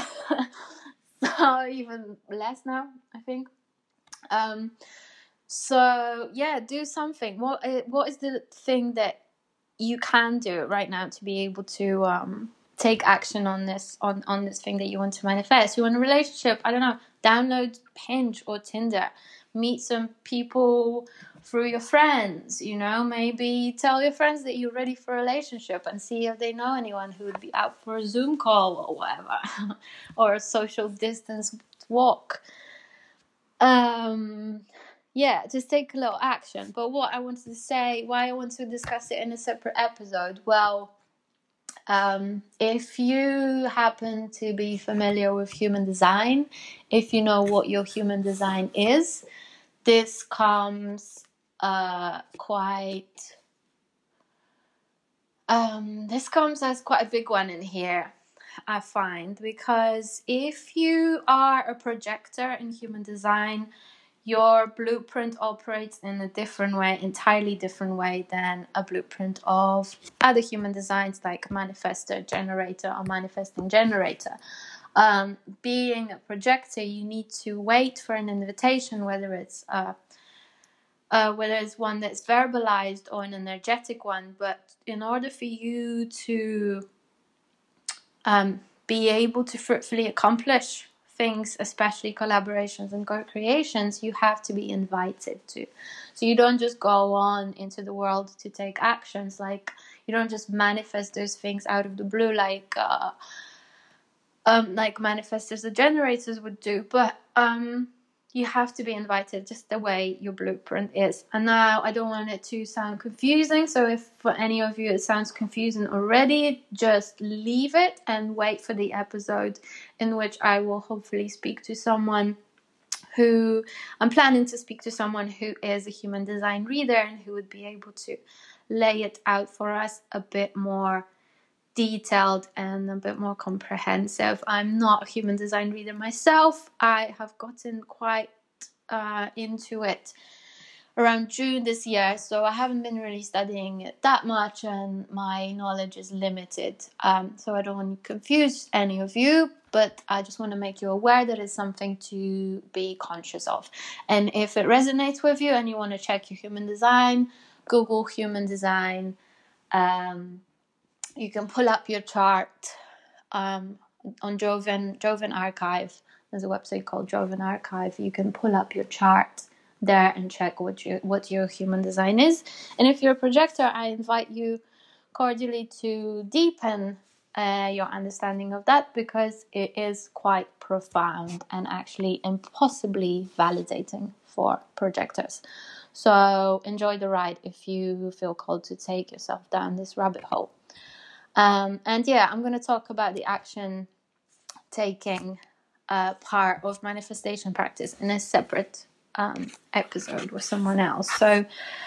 So even less now, I think. Um, so yeah, do something. What what is the thing that you can do right now to be able to um, take action on this on, on this thing that you want to manifest? You want a relationship? I don't know. Download Hinge or Tinder. Meet some people through your friends. You know, maybe tell your friends that you're ready for a relationship and see if they know anyone who would be out for a Zoom call or whatever, or a social distance walk. Um, yeah, just take a little action. But what I wanted to say, why I want to discuss it in a separate episode, well, um, if you happen to be familiar with human design, if you know what your human design is, this comes uh, quite... Um, this comes as quite a big one in here, I find, because if you are a projector in human design, your blueprint operates in a different way, entirely different way than a blueprint of other human designs like manifestor, generator, or manifesting generator. Um, being a projector, you need to wait for an invitation, whether it's uh, uh, whether it's one that's verbalized or an energetic one. But in order for you to um, be able to fruitfully accomplish things, especially collaborations and co-creations, you have to be invited to. So you don't just go on into the world to take actions. Like, you don't just manifest those things out of the blue like uh, um, like manifestors or generators would do. But um, you have to be invited just the way your blueprint is. And now I don't want it to sound confusing. So if for any of you it sounds confusing already, just leave it and wait for the episode in which I will hopefully speak to someone who, I'm planning to speak to someone who is a human design reader and who would be able to lay it out for us a bit more detailed and a bit more comprehensive. I'm not a human design reader myself. I have gotten quite uh, into it around June this year, so I haven't been really studying it that much and my knowledge is limited. Um, so I don't want to confuse any of you, but I just want to make you aware that it's something to be conscious of. And if it resonates with you and you want to check your human design, Google human design. Um, You can pull up your chart um, on Joven, Joven Archive. There's a website called Joven Archive. You can pull up your chart there and check what your, what your human design is. And if you're a projector, I invite you cordially to deepen uh, your understanding of that, because it is quite profound and actually impossibly validating for projectors. So enjoy the ride if you feel called to take yourself down this rabbit hole. Um, and yeah, I'm going to talk about the action taking uh, part of manifestation practice in a separate um, episode with someone else. So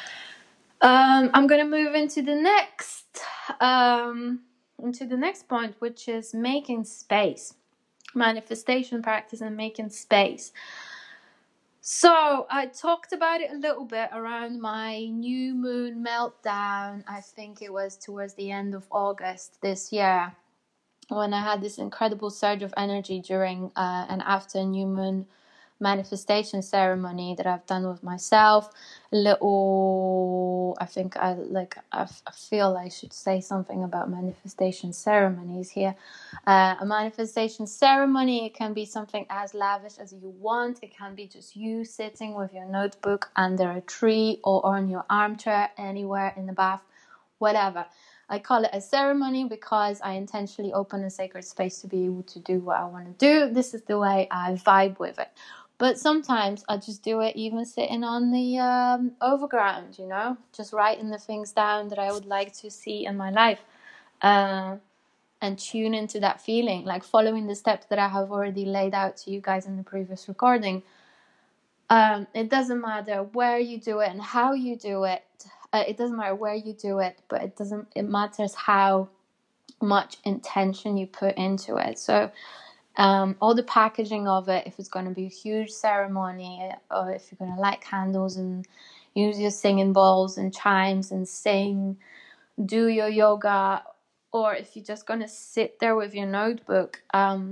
um, I'm going to move into the next um, into the next point, which is making space. Manifestation practice and making space. So I talked about it a little bit around my new moon meltdown. I think it was towards the end of August this year, when I had this incredible surge of energy during uh, and after new moon manifestation ceremony that I've done with myself. A little, I think I like. I, I feel I should say something about manifestation ceremonies here. Uh, a manifestation ceremony, it can be something as lavish as you want. It can be just you sitting with your notebook under a tree or on your armchair anywhere in the bath, whatever. I call it a ceremony because I intentionally open a sacred space to be able to do what I want to do. This is the way I vibe with it. But sometimes I just do it even sitting on the um, overground, you know, just writing the things down that I would like to see in my life, uh, and tune into that feeling, like following the steps that I have already laid out to you guys in the previous recording. Um, it doesn't matter where you do it and how you do it. Uh, it doesn't matter where you do it, but it doesn't. It matters how much intention you put into it. So um, all the packaging of it, if it's going to be a huge ceremony, or if you're going to light candles and use your singing bowls and chimes and sing, do your yoga, or if you're just going to sit there with your notebook, um,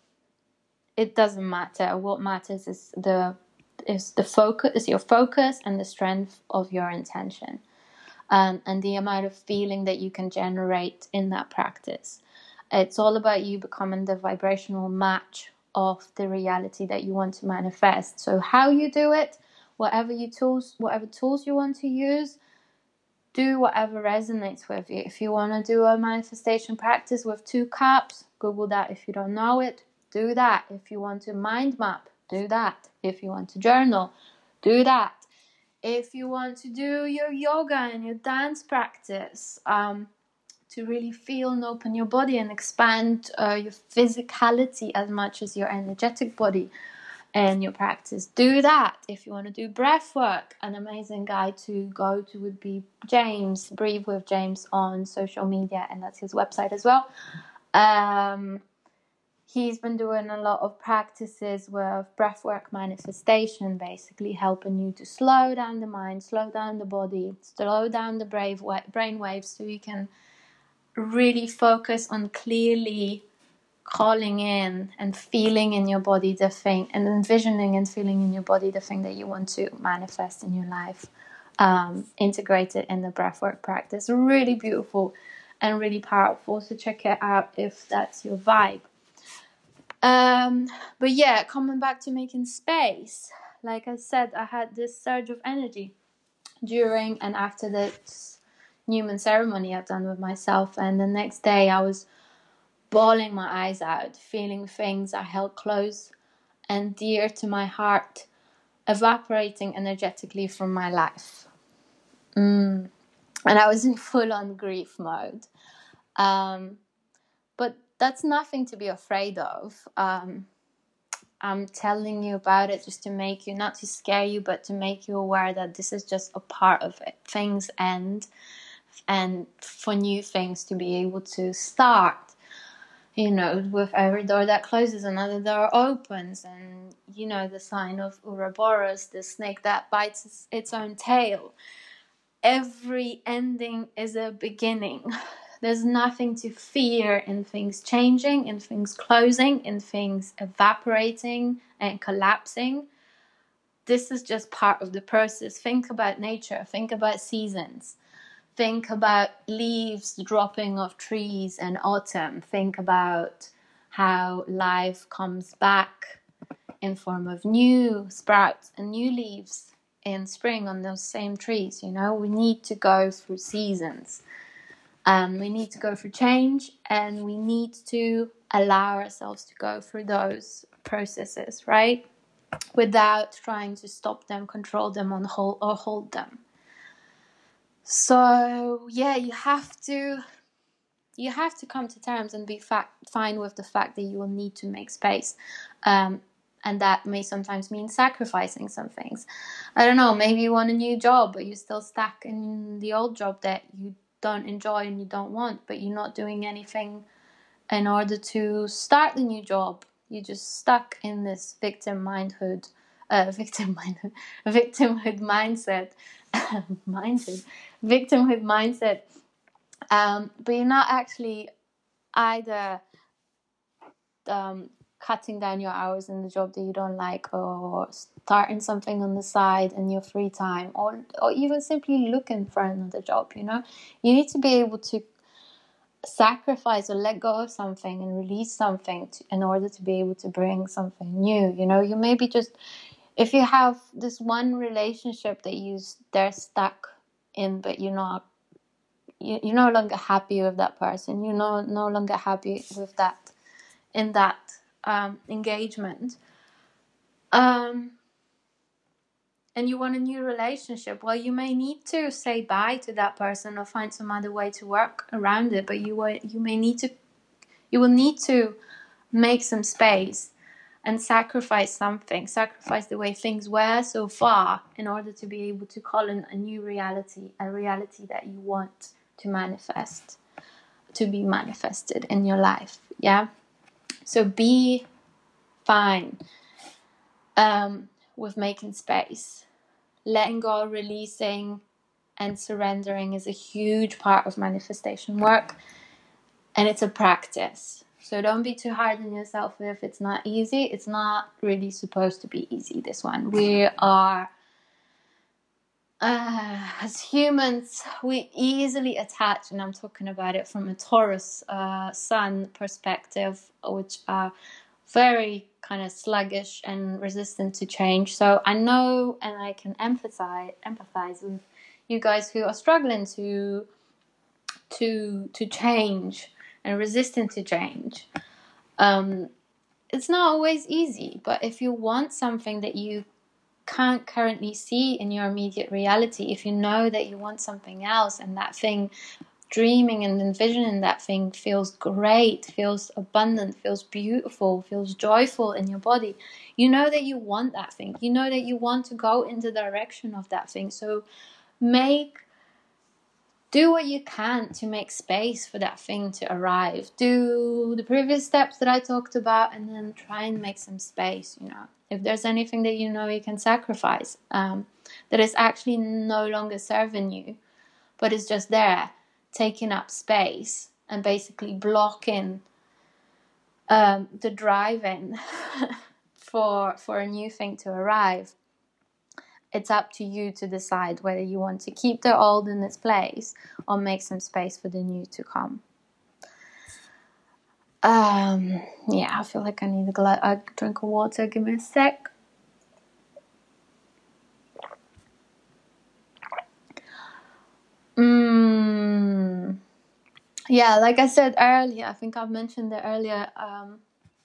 it doesn't matter. What matters is the is the focus, is your focus and the strength of your intention, um, and the amount of feeling that you can generate in that practice. It's all about you becoming the vibrational match of the reality that you want to manifest. So how you do it, whatever you tools, whatever tools you want to use, do whatever resonates with you. If you want to do a manifestation practice with two cups, Google that. If you don't know it, do that. If you want to mind map, do that. If you want to journal, do that. If you want to do your yoga and your dance practice, um, to really feel and open your body and expand uh, your physicality as much as your energetic body and your practice, do that. If you want to do breath work, an amazing guy to go to would be James, Breathe with James on social media, and that's his website as well. Um, he's been doing a lot of practices with breathwork manifestation, basically helping you to slow down the mind, slow down the body, slow down the brain waves, so you can really focus on clearly calling in and feeling in your body the thing, and envisioning and feeling in your body the thing that you want to manifest in your life, um, integrated in the breathwork practice. Really beautiful and really powerful, so check it out if that's your vibe. Um, but yeah, coming back to making space, like I said, I had this surge of energy during and after this new moon ceremony I've done with myself, and the next day I was bawling my eyes out, feeling things I held close and dear to my heart evaporating energetically from my life. Mm. And I was in full-on grief mode. Um, but that's nothing to be afraid of. Um, I'm telling you about it just to make you, not to scare you, but to make you aware that this is just a part of it. Things end, and for new things to be able to start. You know, with every door that closes, another door opens. And, you know, the sign of Ouroboros, the snake that bites its own tail. Every ending is a beginning. There's nothing to fear in things changing, in things closing, in things evaporating and collapsing. This is just part of the process. Think about nature. Think about seasons. Think about leaves dropping off trees in autumn. Think about how life comes back in form of new sprouts and new leaves in spring on those same trees. You know, we need to go through seasons. Um, we need to go through change, and we need to allow ourselves to go through those processes, right? Without trying to stop them, control them, on hold, or hold them. So yeah, you have to you have to come to terms and be fa- fine with the fact that you will need to make space, um, and that may sometimes mean sacrificing some things. I don't know, maybe you want a new job, but you're still stuck in the old job that you don't enjoy and you don't want, but you're not doing anything in order to start the new job. You're just stuck in this victim mindhood uh, victim minded, victimhood mindset, minded, victimhood mindset. Um, but you're not actually either um, cutting down your hours in the job that you don't like, or starting something on the side in your free time, or or even simply looking for another job. You know, you need to be able to sacrifice or let go of something and release something to, in order to be able to bring something new. You know, you maybe just, if you have this one relationship that you they're stuck in, but you're not you, you're no longer happy with that person, you're no no longer happy with that in that um, engagement, um, and you want a new relationship, well, you may need to say bye to that person or find some other way to work around it. But you will, you may need to, you will need to make some space and sacrifice something, sacrifice the way things were so far in order to be able to call in a new reality, a reality that you want to manifest, to be manifested in your life. Yeah. So be fine um, with making space. Letting go, releasing, and surrendering is a huge part of manifestation work, and it's a practice. So don't be too hard on yourself if it's not easy. It's not really supposed to be easy, this one. We are, uh, as humans, we easily attach, and I'm talking about it from a Taurus uh, sun perspective, which are very kind of sluggish and resistant to change. So I know, and I can empathize empathize with you guys who are struggling to to to change and resistant to change. Um, it's not always easy, but if you want something that you can't currently see in your immediate reality, if you know that you want something else, and that thing, dreaming and envisioning that thing, feels great, feels abundant, feels beautiful, feels joyful in your body, you know that you want that thing. You know that you want to go in the direction of that thing. So make, do what you can to make space for that thing to arrive. Do the previous steps that I talked about, and then try and make some space. You know, if there's anything that you know you can sacrifice, um, that is actually no longer serving you, but is just there, taking up space and basically blocking um, the driving for for a new thing to arrive. It's up to you to decide whether you want to keep the old in its place or make some space for the new to come. Um, yeah, I feel like I need a, gla- a drink of water. Give me a sec. Mm. Yeah, like I said earlier, I think I've mentioned it earlier, um,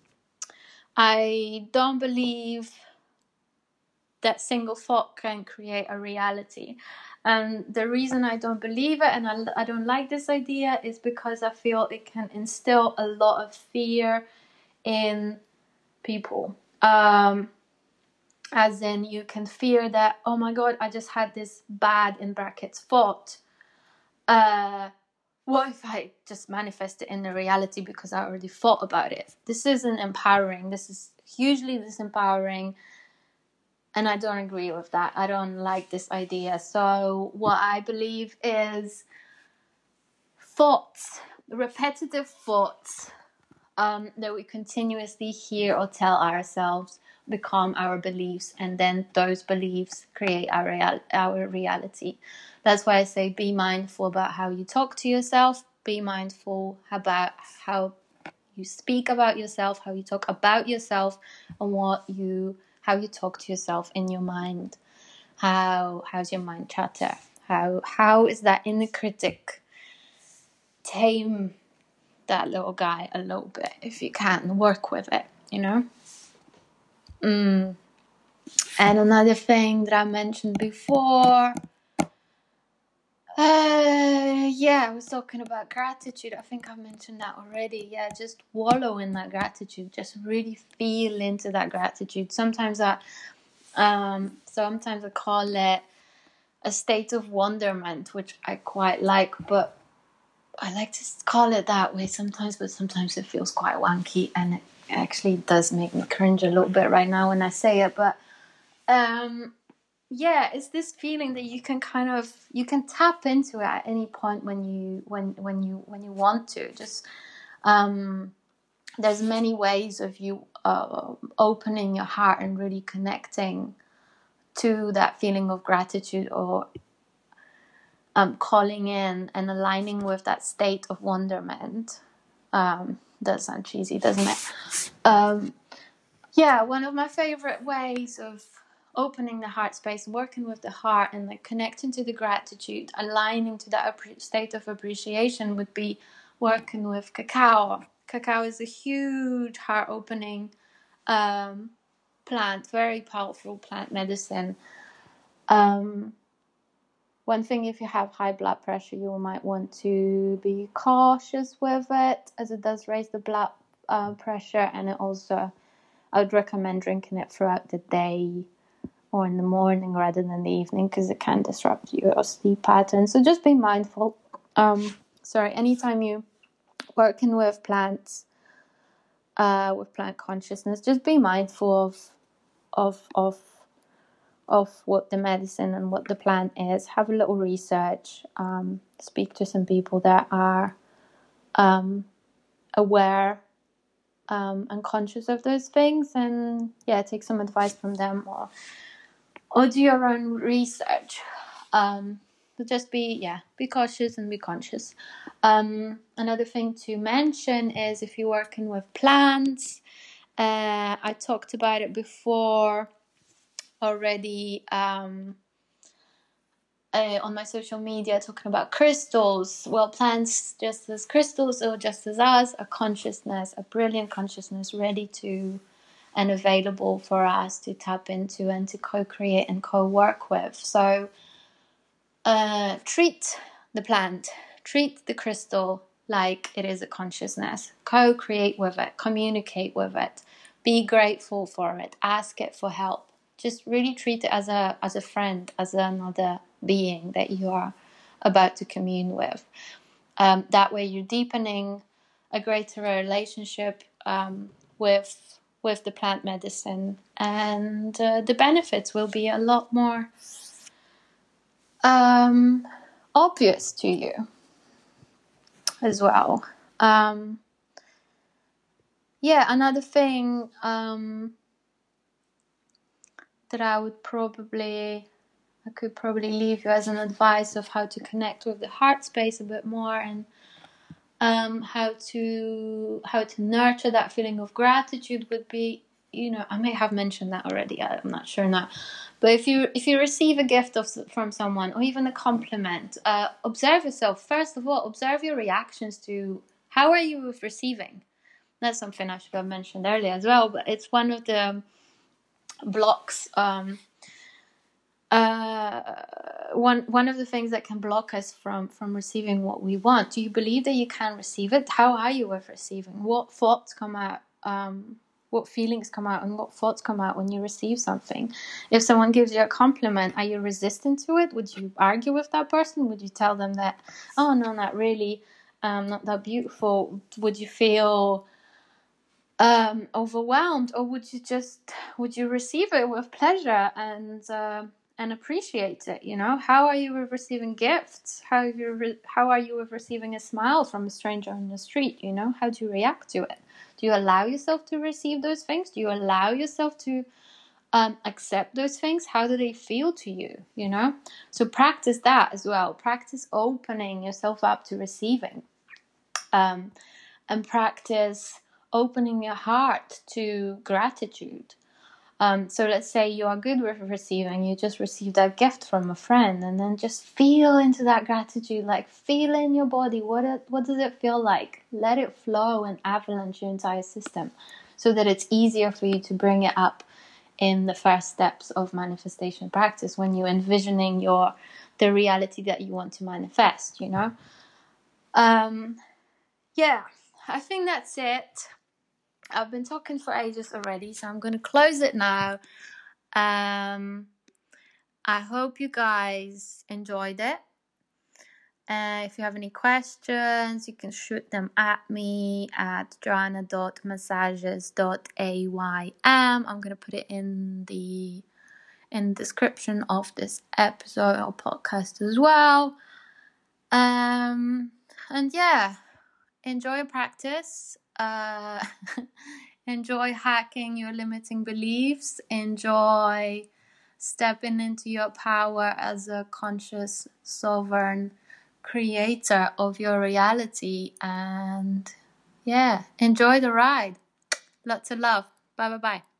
I don't believe that single thought can create a reality. And the reason I don't believe it, and I, I don't like this idea, is because I feel it can instill a lot of fear in people. Um, as in, you can fear that, oh my God, I just had this bad, in brackets, thought. Uh, what if I just manifest it in the reality because I already thought about it? This isn't empowering. This is hugely disempowering. And I don't agree with that. I don't like this idea. So what I believe is thoughts, repetitive thoughts um, that we continuously hear or tell ourselves become our beliefs, and then those beliefs create our real- our reality. That's why I say be mindful about how you talk to yourself. Be mindful about how you speak about yourself, how you talk about yourself, and what you how you talk to yourself in your mind. How how's your mind chatter? How how is that inner critic? Tame that little guy a little bit if you can. Work with it, you know. Mm. And another thing that I mentioned before, uh, yeah, I was talking about gratitude. I think I mentioned that already. Yeah, just wallow in that gratitude. Just really feel into that gratitude. Sometimes I, um, sometimes I call it a state of wonderment, which I quite like, but I like to call it that way sometimes, but sometimes it feels quite wanky, and it actually does make me cringe a little bit right now when I say it, but um, yeah, it's this feeling that you can kind of you can tap into it at any point when you when when you when you want to. Just um, there's many ways of you uh, opening your heart and really connecting to that feeling of gratitude, or um, calling in and aligning with that state of wonderment. Um, does sound cheesy, doesn't it? Um, yeah, one of my favorite ways of opening the heart space, working with the heart, and like connecting to the gratitude, aligning to that state of appreciation, would be working with cacao. Cacao is a huge heart opening um, plant, very powerful plant medicine. Um, one thing, if you have high blood pressure, you might want to be cautious with it, as it does raise the blood uh, pressure, and it also, I would recommend drinking it throughout the day or in the morning rather than the evening, because it can disrupt your sleep pattern. So just be mindful. Um, sorry, anytime you working with plants, uh, with plant consciousness, just be mindful of of of of what the medicine and what the plant is. Have a little research. Um, speak to some people that are um, aware um, and conscious of those things, and yeah, take some advice from them, or or do your own research. Um, but just be yeah, be cautious and be conscious. Um, another thing to mention is if you're working with plants. Uh, I talked about it before already. Um, Uh, on my social media, talking about crystals. Well, plants, just as crystals or just as us, a consciousness, a brilliant consciousness, ready to and available for us to tap into and to co-create and co-work with. So uh, treat the plant, treat the crystal like it is a consciousness. Co-create with it, communicate with it, be grateful for it, ask it for help. Just really treat it as a as a friend, as another being that you are about to commune with. Um, that way, you're deepening a greater relationship um, with with the plant medicine, and uh, the benefits will be a lot more um, obvious to you as well. Um, yeah, another thing um, that I would probably I could probably leave you as an advice of how to connect with the heart space a bit more, and um, how to how to nurture that feeling of gratitude would be, you know, I may have mentioned that already. I'm not sure now, but if you if you receive a gift of from someone, or even a compliment, uh, observe yourself. First of all, observe your reactions to how are you with receiving. That's something I should have mentioned earlier as well, but it's one of the blocks. Um, uh, one one of the things that can block us from from receiving what we want. Do you believe that you can receive it? How are you with receiving? What thoughts come out? Um, what feelings come out, and what thoughts come out when you receive something? If someone gives you a compliment, are you resistant to it? Would you argue with that person? Would you tell them that, oh no, not really, um, not that beautiful? Would you feel um, overwhelmed, or would you just would you receive it with pleasure and uh, and appreciate it? You know, how are you with receiving gifts? How you re- how are you with receiving a smile from a stranger on the street? You know, how do you react to it? Do you allow yourself to receive those things? Do you allow yourself to um, accept those things? How do they feel to you? You know, so practice that as well. Practice opening yourself up to receiving, um, and practice opening your heart to gratitude. Um, so let's say you are good with receiving, you just received a gift from a friend, and then just feel into that gratitude, like feel in your body, what it, what does it feel like? Let it flow and avalanche your entire system, so that it's easier for you to bring it up in the first steps of manifestation practice, when you're envisioning your the reality that you want to manifest, you know. Um, yeah, I think that's it. I've been talking for ages already, so I'm going to close it now. Um, I hope you guys enjoyed it. Uh, if you have any questions, you can shoot them at me at joanna dot massages dot a y m. I'm going to put it in the in the description of this episode or podcast as well. Um, and yeah, enjoy practice. Uh, enjoy hacking your limiting beliefs. Enjoy stepping into your power as a conscious, sovereign creator of your reality. And yeah, enjoy the ride. Lots of love. Bye bye bye.